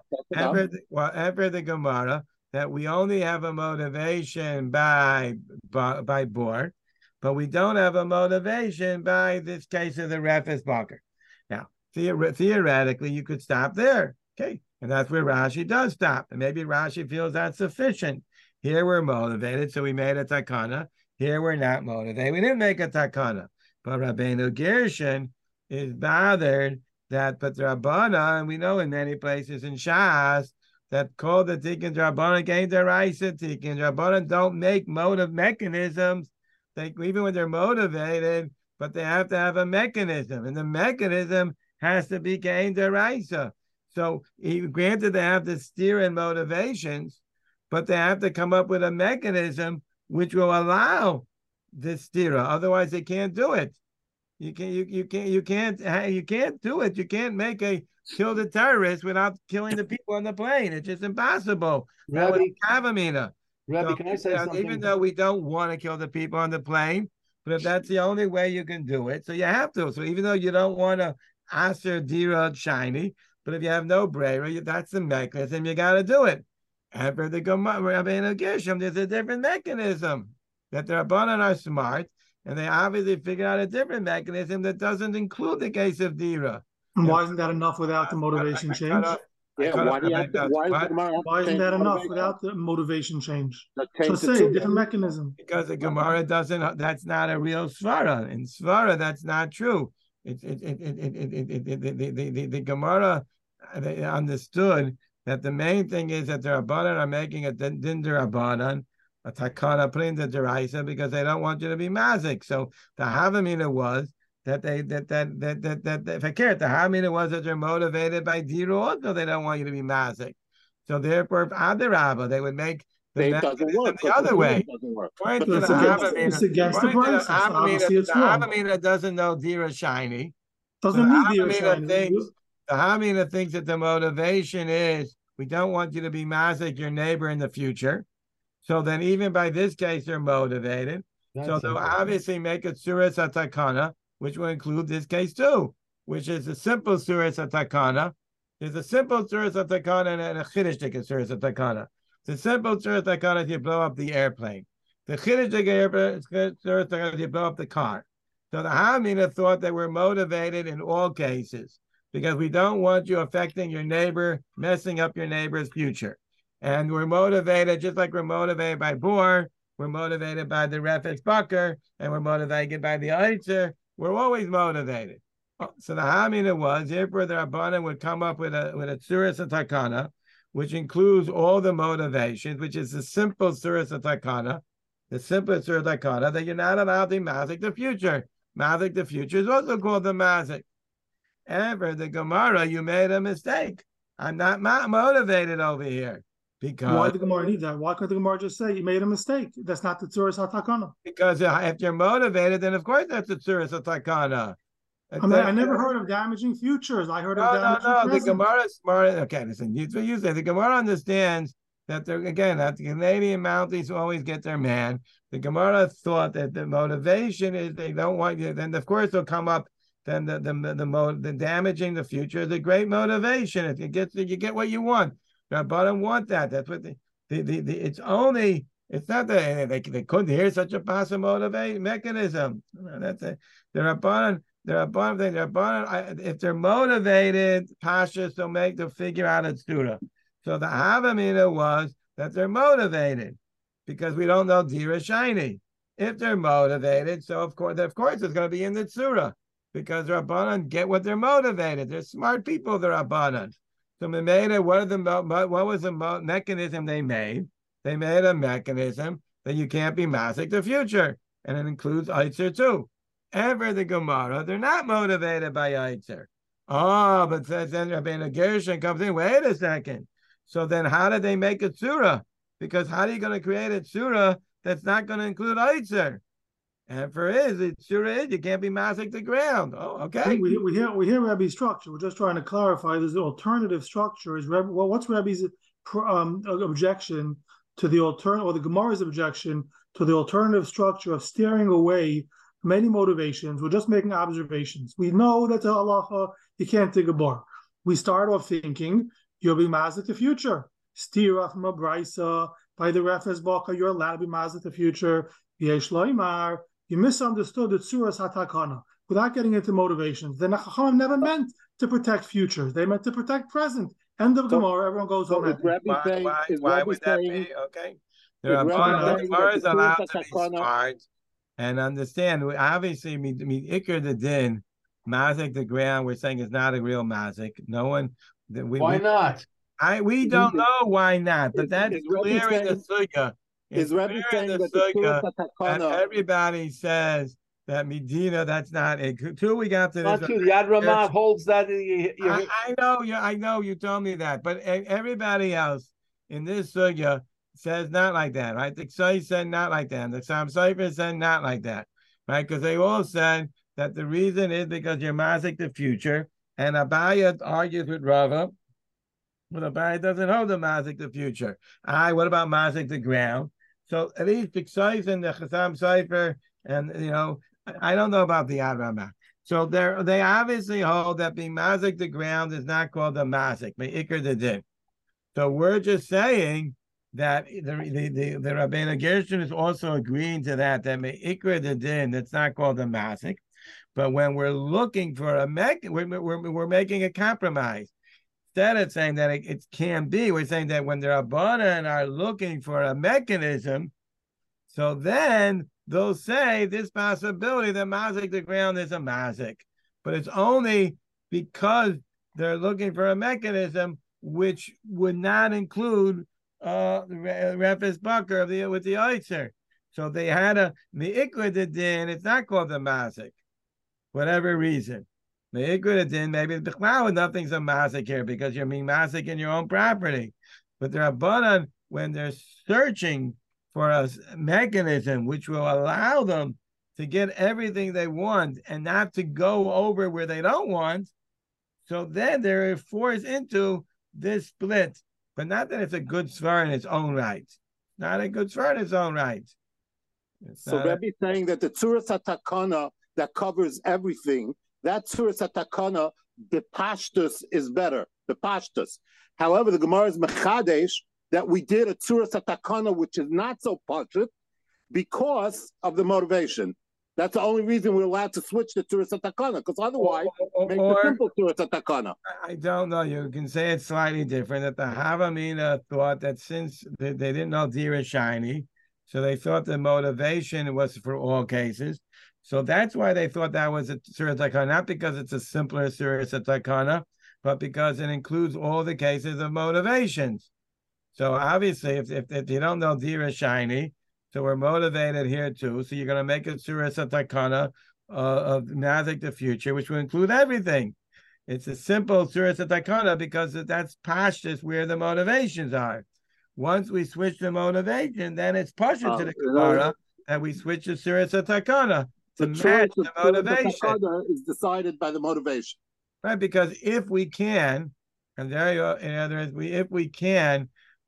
[SPEAKER 1] Ever the Gemara, that we only have a motivation by Bor, but we don't have a motivation by this case of the Refes Baker. Now, theoretically, you could stop there, okay? And that's where Rashi does stop. And maybe Rashi feels that's sufficient. Here we're motivated, so we made a takana. Here we're not motivated. We didn't make a takana. But Rabbeinu Gershon is bothered that, but the Rabbana, and we know in many places in Shas, that called the Tikkun Rabbanan gain the Raisa Tikkun. Rabbanan don't make motive mechanisms. Even when they're motivated, but they have to have a mechanism, and the mechanism has to be gain the Raisa. So granted, they have to steer in motivations, but they have to come up with a mechanism which will allow this stira. Otherwise, they can't do it. You can't do it. You can't kill the terrorists without killing the people on the plane. It's just impossible.
[SPEAKER 6] Rabbi,
[SPEAKER 1] Rabbi,
[SPEAKER 6] can I say something?
[SPEAKER 1] Even though we don't want to kill the people on the plane, but if that's the only way you can do it, so you have to. So even though you don't want to aser dira shiny, but if you have no bravery, that's the mechanism. You got to do it. And for the Rabbeinu Gershom, there's a different mechanism. That the Rabbanan are smart, and they obviously figured out a different mechanism that doesn't include the case of dira.
[SPEAKER 3] And why isn't that enough without the motivation change? Why isn't that enough without the motivation change? So say different mechanism.
[SPEAKER 1] Because the Gemara doesn't. That's not a real svara. In svara, that's not true. The Gemara understood that the main thing is that the Rabbanan are making a din Rabbanan, a takana putting the deraisa, because they don't want you to be mazik. So the Havamina was that the Havamina was that they're motivated by diru also. They don't want you to be mazik. So therefore, adarabba, they would make the other way.
[SPEAKER 3] It's against the price.
[SPEAKER 1] The Havamina doesn't know dira shiny.
[SPEAKER 3] Doesn't need dira shiny.
[SPEAKER 1] The Havamina thinks that the motivation is we don't want you to be mazik your neighbor in the future. So then even by this case, they're motivated. So they'll obviously make a suras atakana, which will include this case too, which is a simple suras atakana. There's a simple suras atakana and a chiddush suras atakana. The simple suras atakana is you blow up the airplane. The Chiddush the Geirpa is going to blow up the car. So the Hamina thought they were motivated in all cases because we don't want you affecting your neighbor, messing up your neighbor's future. And we're motivated, just like we're motivated by Bor, we're motivated by the Refetz Bakr, and we're motivated by the Eitzer. We're always motivated. So the Hamina was, if the Rabbanan would come up with a Tzuras Takana, which includes all the motivations, which is the simple Tzuras Takana, the simple Tzuras Takana, that you're not allowed to mazik the future. Mazik the future is also called the mazik. Ever the Gemara, you made a mistake. I'm not motivated over here. Because
[SPEAKER 3] why the Gemara need that? Why couldn't the Gemara just say you made a mistake? That's not the Tzuras HaTakana.
[SPEAKER 1] Because if you're motivated, then of course that's the Tzuras HaTakana.
[SPEAKER 3] I never heard of damaging futures. I heard of damaging present.
[SPEAKER 1] The Gemara is smart. Okay, listen, you say the Gemara understands that that the Canadian Mounties always get their man. The Gemara thought that the motivation is they don't want you. Then of course they'll come up. Then the damaging the future is a great motivation. If you get what you want. Rabbanan want that. That's what it's only. It's not that they couldn't hear such a possible mechanism. That's it. The Rabbanan thing. If they're motivated, Pashas they'll figure out a Tzura. So the Havamina was that they're motivated because we don't know Dira Shiny. If they're motivated, so of course it's going to be in the Tzura because the Rabbanan get what they're motivated. They're smart people. The Rabbanan. So we made what was the mechanism they made? They made a mechanism that you can't be mazik the future, and it includes Eitzer too. Ever the Gemara, they're not motivated by Eitzer. Oh, but then Rabbeinu Gershon comes in. Wait a second. So then, how did they make a tzura? Because how are you going to create a tzura that's not going to include Eitzer? And for the tzura is you can't be mazik the ground. Oh, okay.
[SPEAKER 3] We hear Rebbe's structure. We're just trying to clarify. There's the alternative structure. What's Rebbe's objection to the or the Gemara's objection to the alternative structure of steering away from any motivations? We're just making observations. We know that the halacha you can't dig a bar. We start off thinking you'll be mazik the future. Stira from a brisa by the Refetz Bakr, you're allowed to be mazik the future. Yesh loimar. You misunderstood the Tzuras HaTakana without getting into motivations. The Chachamim never meant to protect futures; they meant to protect present. End of Gemara. Everyone goes home.
[SPEAKER 1] Why would that be? Okay, there are Gemara is allowed to be smart and understand. Obviously, Iker the din mazik the ground. We're saying it's not a real mazik. No one.
[SPEAKER 6] Why not?
[SPEAKER 1] We don't know why not, but that's clear in the sugya.
[SPEAKER 4] Is Rebbe saying that the Tzuras
[SPEAKER 1] and everybody says that Medina, that's not it. Two, we got to
[SPEAKER 6] this. Not true. The Yad Ramah holds that.
[SPEAKER 1] I know you told me that, but everybody else in this sugya says not like that, right? The Ksai said not like that. The Sam Sefer said not like that, right? Because they all said that the reason is because you're mazik the future, and Abaya argues with Rava. But Abaya doesn't hold the mazik the future. What about mazik the ground? So at least the Ksais and the Chasam Sefer, and I don't know about the Yad Ramah. So they obviously hold that being mazik the ground is not called a mazik, but Iker the din. So we're just saying that the Rabbeinu Gershon is also agreeing to that Iker the din, that's not called a mazik. But when we're looking for we're making a compromise. Instead of saying that it can be, we're saying that when the Rabbanan are looking for a mechanism, so then they'll say this possibility that mazik the ground is a mazik. But it's only because they're looking for a mechanism which would not include Refetz Bakr with the Eitzer. So they had the Ikra the din, it's not called the mazik, whatever reason. Maybe nothing's a mazik here because you're being mazik in your own property. But the Rabbanan, when they're searching for a mechanism which will allow them to get everything they want and not to go over where they don't want, so then they're forced into this split. But not that it's a good svar in its own right. Not a good svar in its own right.
[SPEAKER 4] So Rebbe saying that the Tzuras HaTakana that covers everything, that Tzuras HaTakana, the Pashtus is better, the Pashtus. However, the Gemara is Mechadesh that we did a Tzuras HaTakana which is not so Pashut, because of the motivation. That's the only reason we're allowed to switch to Tzuras HaTakana, because otherwise, make the simple Tzuras HaTakana.
[SPEAKER 1] I don't know. You can say it's slightly different. That the Havamina thought that since they didn't know Dira shiny, so they thought the motivation was for all cases. So that's why they thought that was a Tzuras HaTakana, not because it's a simpler Tzuras HaTakana, but because it includes all the cases of motivations. So obviously, if you don't know Dira shiny, so we're motivated here too. So you're going to make a Tzuras HaTakana of Mazik the future, which will include everything. It's a simple Tzuras HaTakana because that's pashtus where the motivations are. Once we switch the motivation, then it's pashut to the Gemara that we switch to Tzuras HaTakana to match the motivation.
[SPEAKER 4] Is decided by the motivation,
[SPEAKER 1] right? Because if we can, and there you are, in other words, if we can,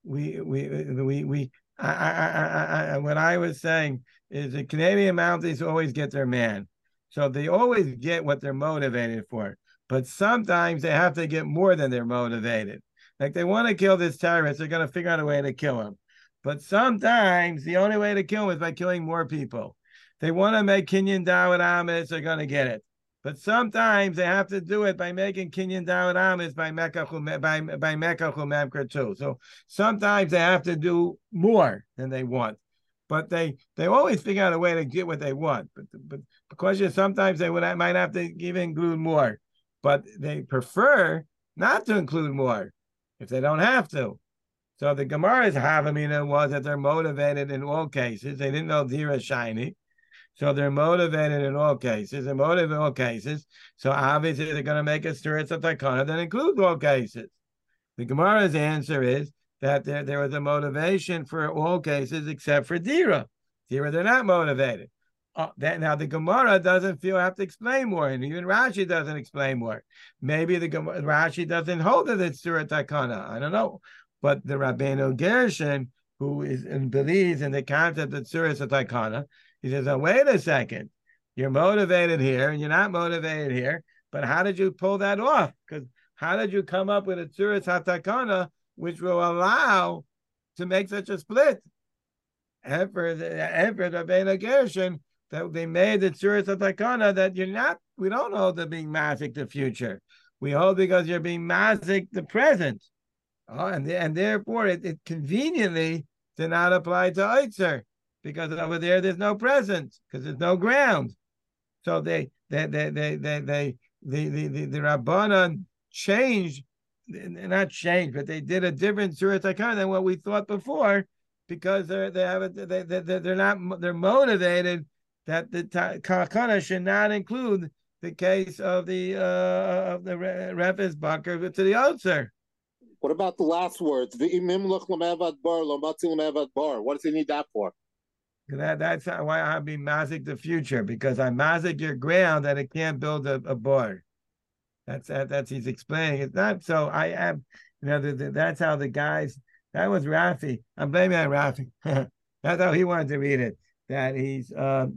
[SPEAKER 1] what I was saying is the Canadian Mounties always get their man. So they always get what they're motivated for. But sometimes they have to get more than they're motivated. Like they want to kill this terrorist, they're going to figure out a way to kill him. But sometimes the only way to kill him is by killing more people. They want to make Kinyan Dawud Amis, they're going to get it. But sometimes they have to do it by making Kinyan Dawud Amis by Mekachu Memker too. So sometimes they have to do more than they want. But they always figure out a way to get what they want. But because sometimes they might have to even include more. But they prefer not to include more if they don't have to. So the Gemara's Havamina was that they're motivated in all cases. They didn't know Dira shiny. So they're motivated in all cases. They're motivated in all cases. So obviously they're going to make a Tzuras HaTakana that includes all cases. The Gemara's answer is that there was a motivation for all cases except for Dira. Dira, they're not motivated. Now the Gemara doesn't have to explain more, and even Rashi doesn't explain more. Maybe Rashi doesn't hold that it's Tzuras HaTakana. I don't know. But the Rabbeinu Gershon, who believes in the concept of Tzuras HaTakana, he says, oh, wait a second. You're motivated here and you're not motivated here. But how did you pull that off? Because how did you come up with a Tzuras HaTakana which will allow to make such a split? And for Rabbeinu Gershon, that they made the Tzuras HaTakana that we don't hold the being mazik the future. We hold because you're being mazik the present. And therefore it conveniently did not apply to Eitzer. Because over there's no present, because there's no ground. So the Rabbanan changed, not changed, but they did a different Tzuras HaTakana than what we thought before, because they're motivated that the Takana should not include the case of the Refes Bakr to the Otzer.
[SPEAKER 4] What about the last words? What does he need that for?
[SPEAKER 1] That's why I be mazik the future, because I mazik your ground that it can't build a bar. That's he's explaining. It's not so. I am, that's how the guys. That was Rafi. I'm blaming on Rafi. That's how he wanted to read it. That he's that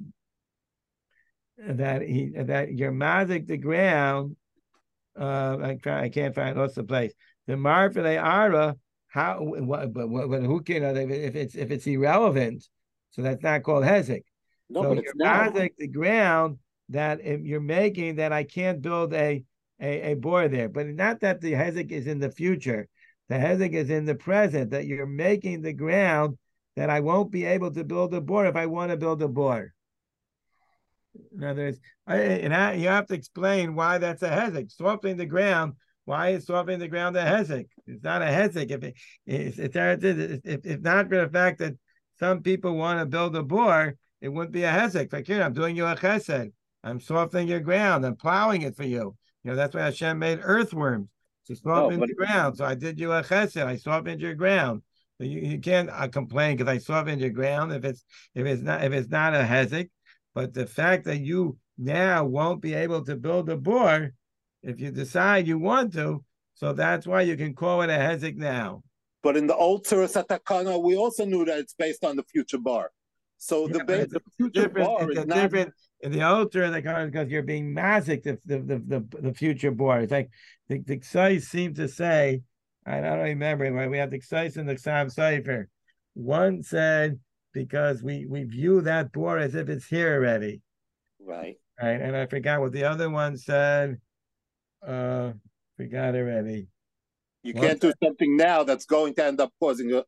[SPEAKER 1] you're mazik the ground. I can't find what's the place. The marfile ara. How? But who can? If it's irrelevant. So that's not called hezek.
[SPEAKER 4] No,
[SPEAKER 1] so
[SPEAKER 4] but it's not.
[SPEAKER 1] Hezek the ground that if you're making that I can't build a bor there, but not that the hezek is in the future. The hezek is in the present. That you're making the ground that I won't be able to build a bor if I want to build a bor. In other words, you have to explain why that's a hezek. Softening the ground. Why is softening the ground a hezek? It's not a hezek if not for the fact that some people want to build a bor, it wouldn't be a hezek. Like, I'm doing you a chesed. I'm softening your ground. I'm plowing it for you. That's why Hashem made earthworms to soften the ground. So I did you a chesed. I softened your ground. So you can't complain because I softened your ground if it's not a hezek. But the fact that you now won't be able to build a bor, if you decide you want to, so that's why you can call it a hezek now.
[SPEAKER 4] But in the old Tzuras HaTakana, we also knew that it's based on the future bar. So the future bar is not
[SPEAKER 1] different in the old Tzuras HaTakana because you're being mazik the future bar. It's like the Ksais seem to say, I don't remember, we have the Ksais and the Ksam Sefer. One said because we view that bor as if it's here already.
[SPEAKER 4] Right.
[SPEAKER 1] Right. And I forgot what the other one said. Forgot already.
[SPEAKER 4] You can't do something now that's going to end up causing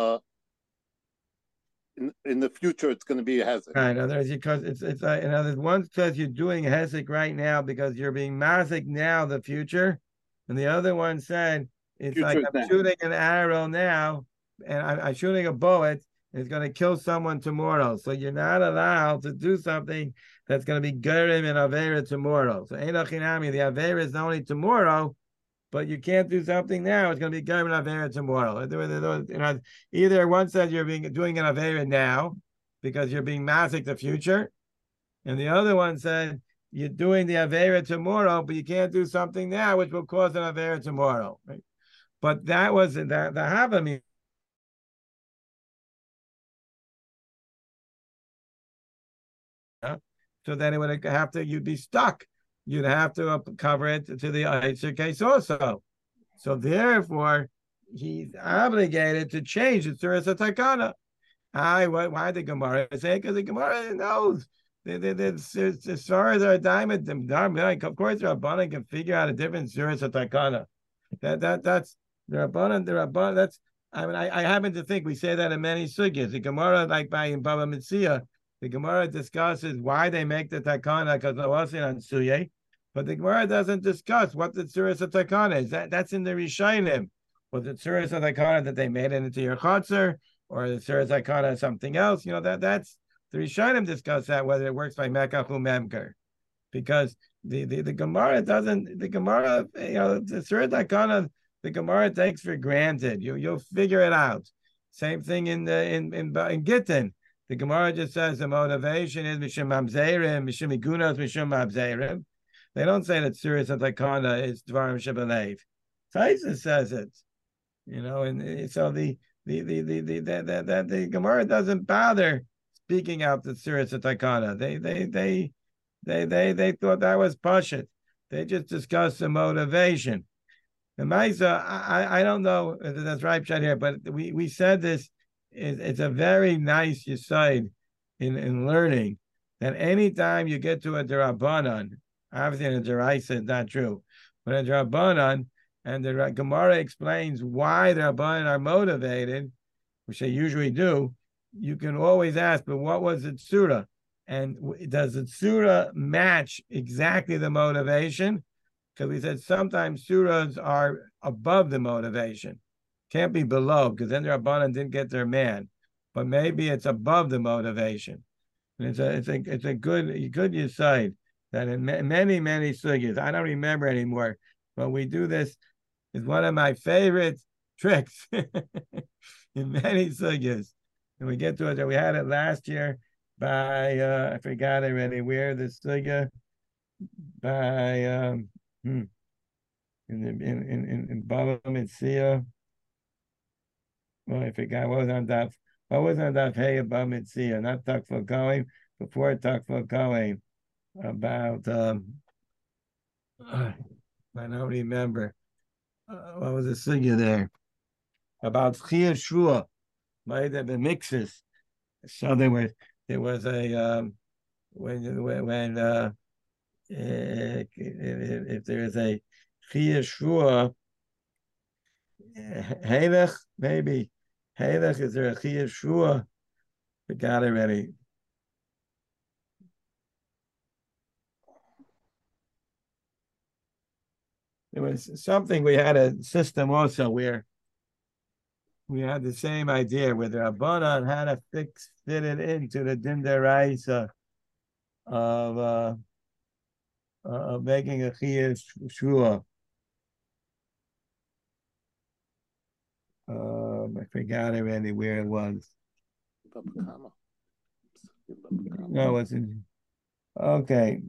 [SPEAKER 4] in the future it's going to be a hezek.
[SPEAKER 1] Right. In other words, because it's in other words, one says you're doing a hezek right now because you're being mazik now, the future, and the other one said it's like I'm shooting an arrow now, and I'm shooting a bullet. It's going to kill someone tomorrow. So you're not allowed to do something that's going to be gerim and avera tomorrow. So Einochinami, the avera is not only tomorrow, but you can't do something now. It's going to be gerim and avera tomorrow. Either one says you're doing an avera now because you're being mazik the future, and the other one said you're doing the avera tomorrow, but you can't do something now which will cause an avera tomorrow. Right? But that was the Havamim. So then it would have to, you'd be stuck. You'd have to cover it to the Eitzer case also. So therefore, he's obligated to change the Tzuras HaTakana. Why the Gemara say? Because the Gemara knows. As far as our diamond, of course, the Rabbanan can figure out a different Tzuras HaTakana. That's the Rabbanan. That's, I mean, I happen to think we say that in many sugyas. The Gemara, like by in Baba Metzia, the Gemara discusses why they make the takana because it wasn't on suye, but the Gemara doesn't discuss what the tzuras takana is. That's in the Rishonim. Was it tzuras takana that they made it into your chotzer, or the tzuras takana something else? You know that's the Rishonim discuss that whether it works by mekach or memker, because the Gemara doesn't. The Gemara, the tzuras takana, the Gemara takes for granted. You'll figure it out. Same thing in Gittin. The Gemara just says the motivation is mishum mamzerim, mishum igunos, mishum mamzerim. They don't say that Tzuras HaTakana is dvarim shebelev. Taisa says it, and so the Gemara doesn't bother speaking out the Tzuras HaTakana. They thought that was pashut. They just discussed the motivation. The Maisa, I don't know if that's right here, but we said this. It's a very nice yesod in learning that anytime you get to a derabanan, obviously in a deraisa it's not true, but a derabanan, and the Gemara explains why the Rabbanan are motivated, which they usually do, you can always ask, but what was the tzura? And does the tzura match exactly the motivation? Because we said sometimes tzuras are above the motivation. Can't be below, because then the Rabbanan didn't get their man. But maybe it's above the motivation. And it's a good yesod that in many sugyas, I don't remember anymore, but we do this. It's one of my favorite tricks in many sugyas. And we get to it. We had it last year by I forgot already where the sugya by in Baba Metzia. Well, I forgot what was on Daf Hey about Metzia, not Takful Kohen, before Takful Kohen, about I don't remember what was the sugya there about Chiyah Shua, might have been mixes. So there was a when if there is a Chiyah Shua, Halech, maybe. Halech, is there a Chiyah Shua? Forgot already. There was something, we had a system also where we had the same idea where the Rabbanan had to fit it into the Din D'Oraisa of making a Chiyah Shua. I forgot already where it was. No, it wasn't. Okay.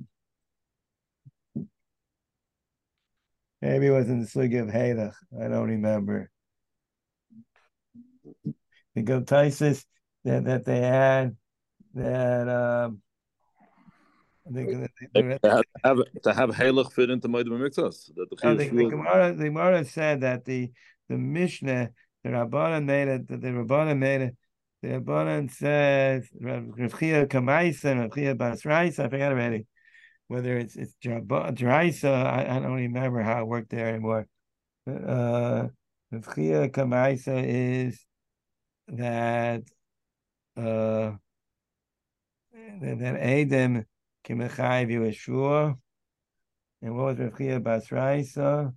[SPEAKER 1] Maybe it was in the Sugya of Halach. I don't remember. The Gotaisis that they had that
[SPEAKER 8] to have Halach fit into Moedim Miktas.
[SPEAKER 1] The Gemara said that the Mishnah, the Rabbanan made it, The Rabbanan says Rav Chia Kamaisa and Rav Chia Bas Raisa. I forgot already whether it's Draisa. I don't remember how it worked there anymore. Rav Chia Kamaisa is that that Adam Kimechayiv Yeshua, and what was Rav Chia Bas Raisa?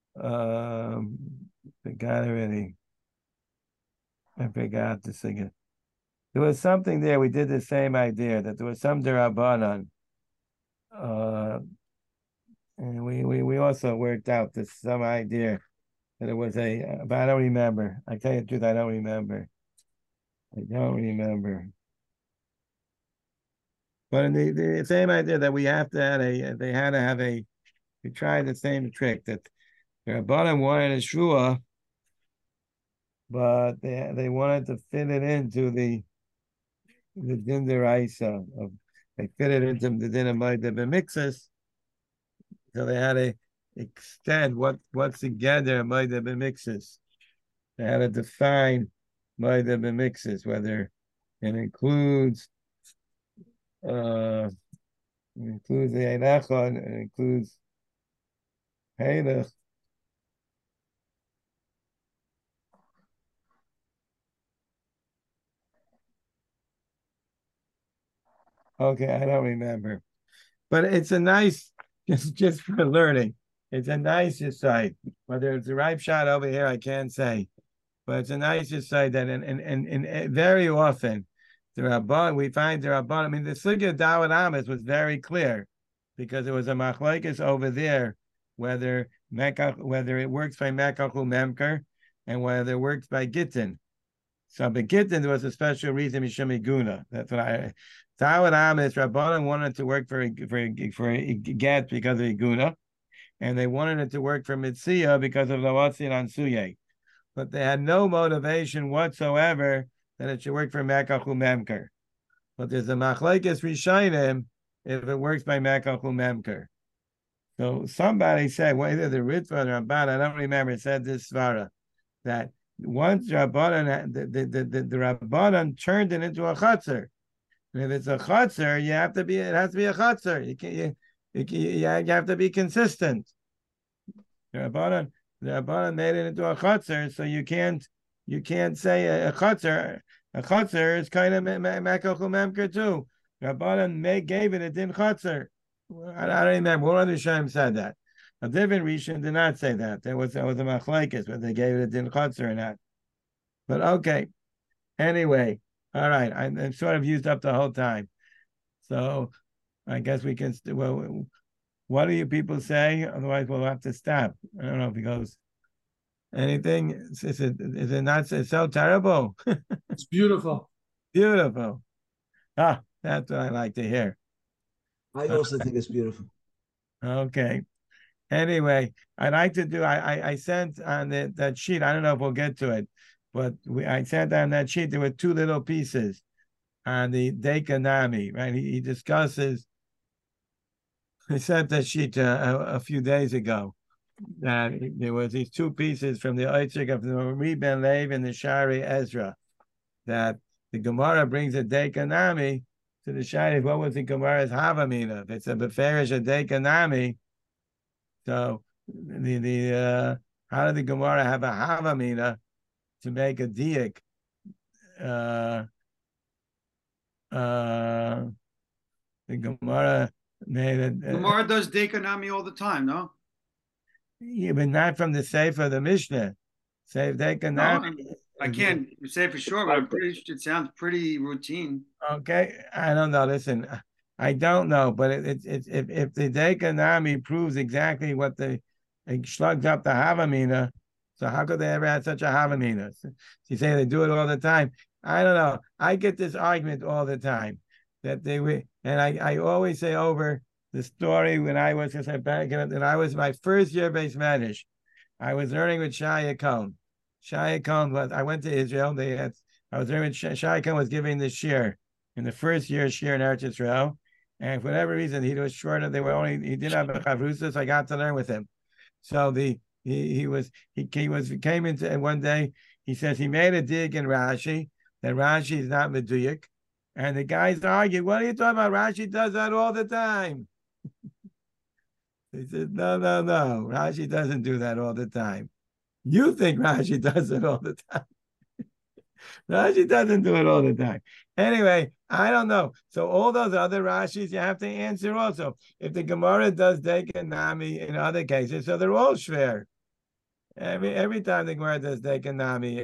[SPEAKER 1] Forgot already. I forgot to sing it. There was something there. We did the same idea that there was some derabanan, and we also worked out this some idea that it was but I don't remember. I tell you the truth, I don't remember. I don't remember. But in the same idea that we have to have they had to have we tried the same trick that the Rabbanan wanted a shua, but they wanted to fit it into the din deraisa of they fit it into the din of Moed B'Miksos, so they had to extend what's together Moed B'Miksos. They had to define Moed B'Miksos, whether it includes the Eilachon, it includes Halach. Okay, I don't remember, but it's a nice just for learning. It's a nice site. Whether it's the right shot over here, I can't say, but it's a nice site that and very often the Rabban we find the Rabban. I mean, the Sugya Dawud Amos was very clear because it was a machlokes over there whether it works by Mekach Memker and whether it works by Gittin. So by Gittin there was a special reason Mishum Iguna. That's what Dawud Amos Rabbanan wanted to work for a get because of Iguna, and they wanted it to work for Mitzia because of Lawatzi and Ansuye. But they had no motivation whatsoever that it should work for Mekach Memker. But there's a machlekes Rishayim if it works by Mekach Memker. So somebody said, well, either the Ritva or the Ramban, I don't remember, said this svara that once Rabbanan, the Rabbanan turned it into a chutzner. And if it's a chutzner, it has to be a chutzner. You have to be consistent. The Rabbanan made it into a chutzner, so you can't say a chutzner. A chutzner is kind of Mekach Memker too. Rabbanan gave it a din chutzner. I don't remember. One other Shem said that. A different Rishon did not say that. There was a machlekes, whether they gave it a din chutzner or not. But okay. Anyway, all right. I'm sort of used up the whole time. So I guess we can. Well, what do you people say? Otherwise, we'll have to stop. I don't know if he goes. Anything? Is it not so terrible?
[SPEAKER 3] It's beautiful.
[SPEAKER 1] Beautiful. Ah, that's what I like to hear.
[SPEAKER 5] I also think it's beautiful.
[SPEAKER 1] Okay. Anyway, I'd like to do. I sent on that sheet. I don't know if we'll get to it, but I sent on that sheet. There were two little pieces on the Dekanami. Right? He discusses. I sent that sheet a few days ago. That there was these two pieces from the Oitzig of the Mari Ben Lev and the Shari Ezra. That the Gemara brings a Dekanami to the Shari. What was the Gemara's Havamina? If it's a Beferish a Dekanami. So how did the Gemara have a Havamina to make a diak? The Gemara made it.
[SPEAKER 7] Gemara does Dekanami all the time, no?
[SPEAKER 1] Yeah, but not from the Sefer of the Mishnah. Say Dekanami.
[SPEAKER 7] No, I can't say for sure, but it sounds pretty routine.
[SPEAKER 1] Okay, I don't know. Listen, I don't know, but if the Dekanami proves exactly what it slugs up the Havamina, so how could they ever have such a Havamina? So you say they do it all the time. I don't know. I get this argument all the time that and I always say over the story when I was my first year base manish. I was learning with Shaya Cohn. Shaya Cohn I went to Israel. I was learning with Shaya Cohn was giving the shir in the first year shir in Eretz Yisrael. And for whatever reason, he was short. He didn't have a chavrusa, so I got to learn with him. So he came into, and one day he says he made a dig in Rashi, that Rashi is not meduyik, and the guys argue, "What are you talking about? Rashi does that all the time." He said, "No. Rashi doesn't do that all the time. You think Rashi does it all the time. Rashi doesn't do it all the time." Anyway, I don't know. So all those other Rashis, you have to answer also. If the Gemara does Deken Nami in other cases, so they're all shver. Every time the Gemara does Deken Nami,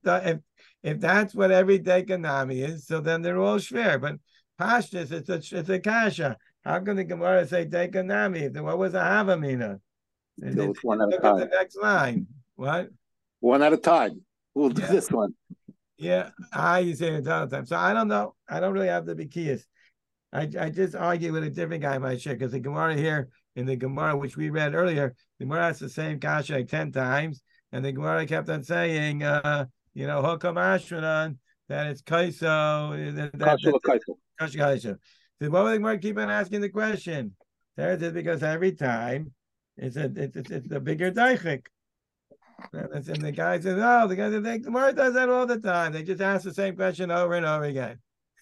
[SPEAKER 1] if that's what every Deken Nami is, so then they're all shver. But Pashtus, it's a kasha. How can the Gemara say Deken Nami? What was a Havamina?
[SPEAKER 4] One at a
[SPEAKER 1] Look
[SPEAKER 4] time.
[SPEAKER 1] at the next line. What?
[SPEAKER 4] One at a time. We'll do this one.
[SPEAKER 1] Yeah, you say it all the time. So I don't know. I don't really have to be kiyas. I just argue with a different guy, my share, because the Gemara here in the Gemara, which we read earlier, the Gemara has the same kasha like 10 times, and the Gemara kept on saying, Hokam Ashranan, that it's kaiso, kasha. So what would the Gemara keep on asking the question? There it is, because every time it's a bigger daichik. And the guy says, "Oh, the Gemara does that all the time. They just ask the same question over and over again."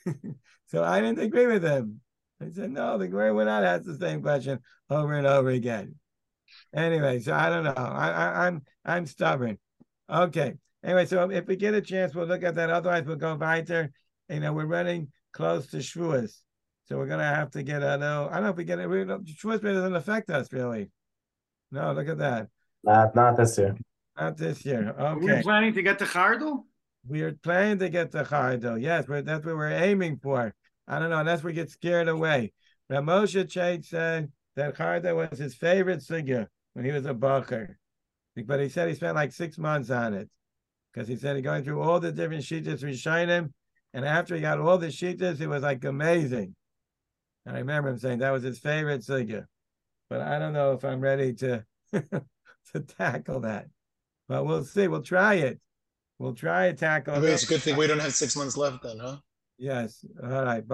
[SPEAKER 1] So I didn't agree with him. I said, "No, the Gemara would not ask the same question over and over again." Anyway, so I don't know. I'm stubborn. Okay. Anyway, so if we get a chance, we'll look at that. Otherwise, we'll go weiter. We're running close to Shavuos, so we're gonna have to get I don't know if we get it. Shavuos doesn't affect us really. No, look at that.
[SPEAKER 9] Not this year.
[SPEAKER 1] Not this year. Okay.
[SPEAKER 7] Are we planning to get the Chardal?
[SPEAKER 1] We are planning to get the Chardal. Yes, that's what we're aiming for. I don't know. Unless we get scared away. Rav Moshe Chait said that Chardal was his favorite sugya when he was a bacher. But he said he spent like 6 months on it. Because he said he going through all the different shittas Rishonim, and after he got all the shittas, it was like amazing. And I remember him saying that was his favorite sugya. But I don't know if I'm ready to to tackle that. But we'll see. We'll try it. We'll try to tackle it.
[SPEAKER 2] It's a good thing we don't have 6 months left then, huh?
[SPEAKER 1] Yes. All right.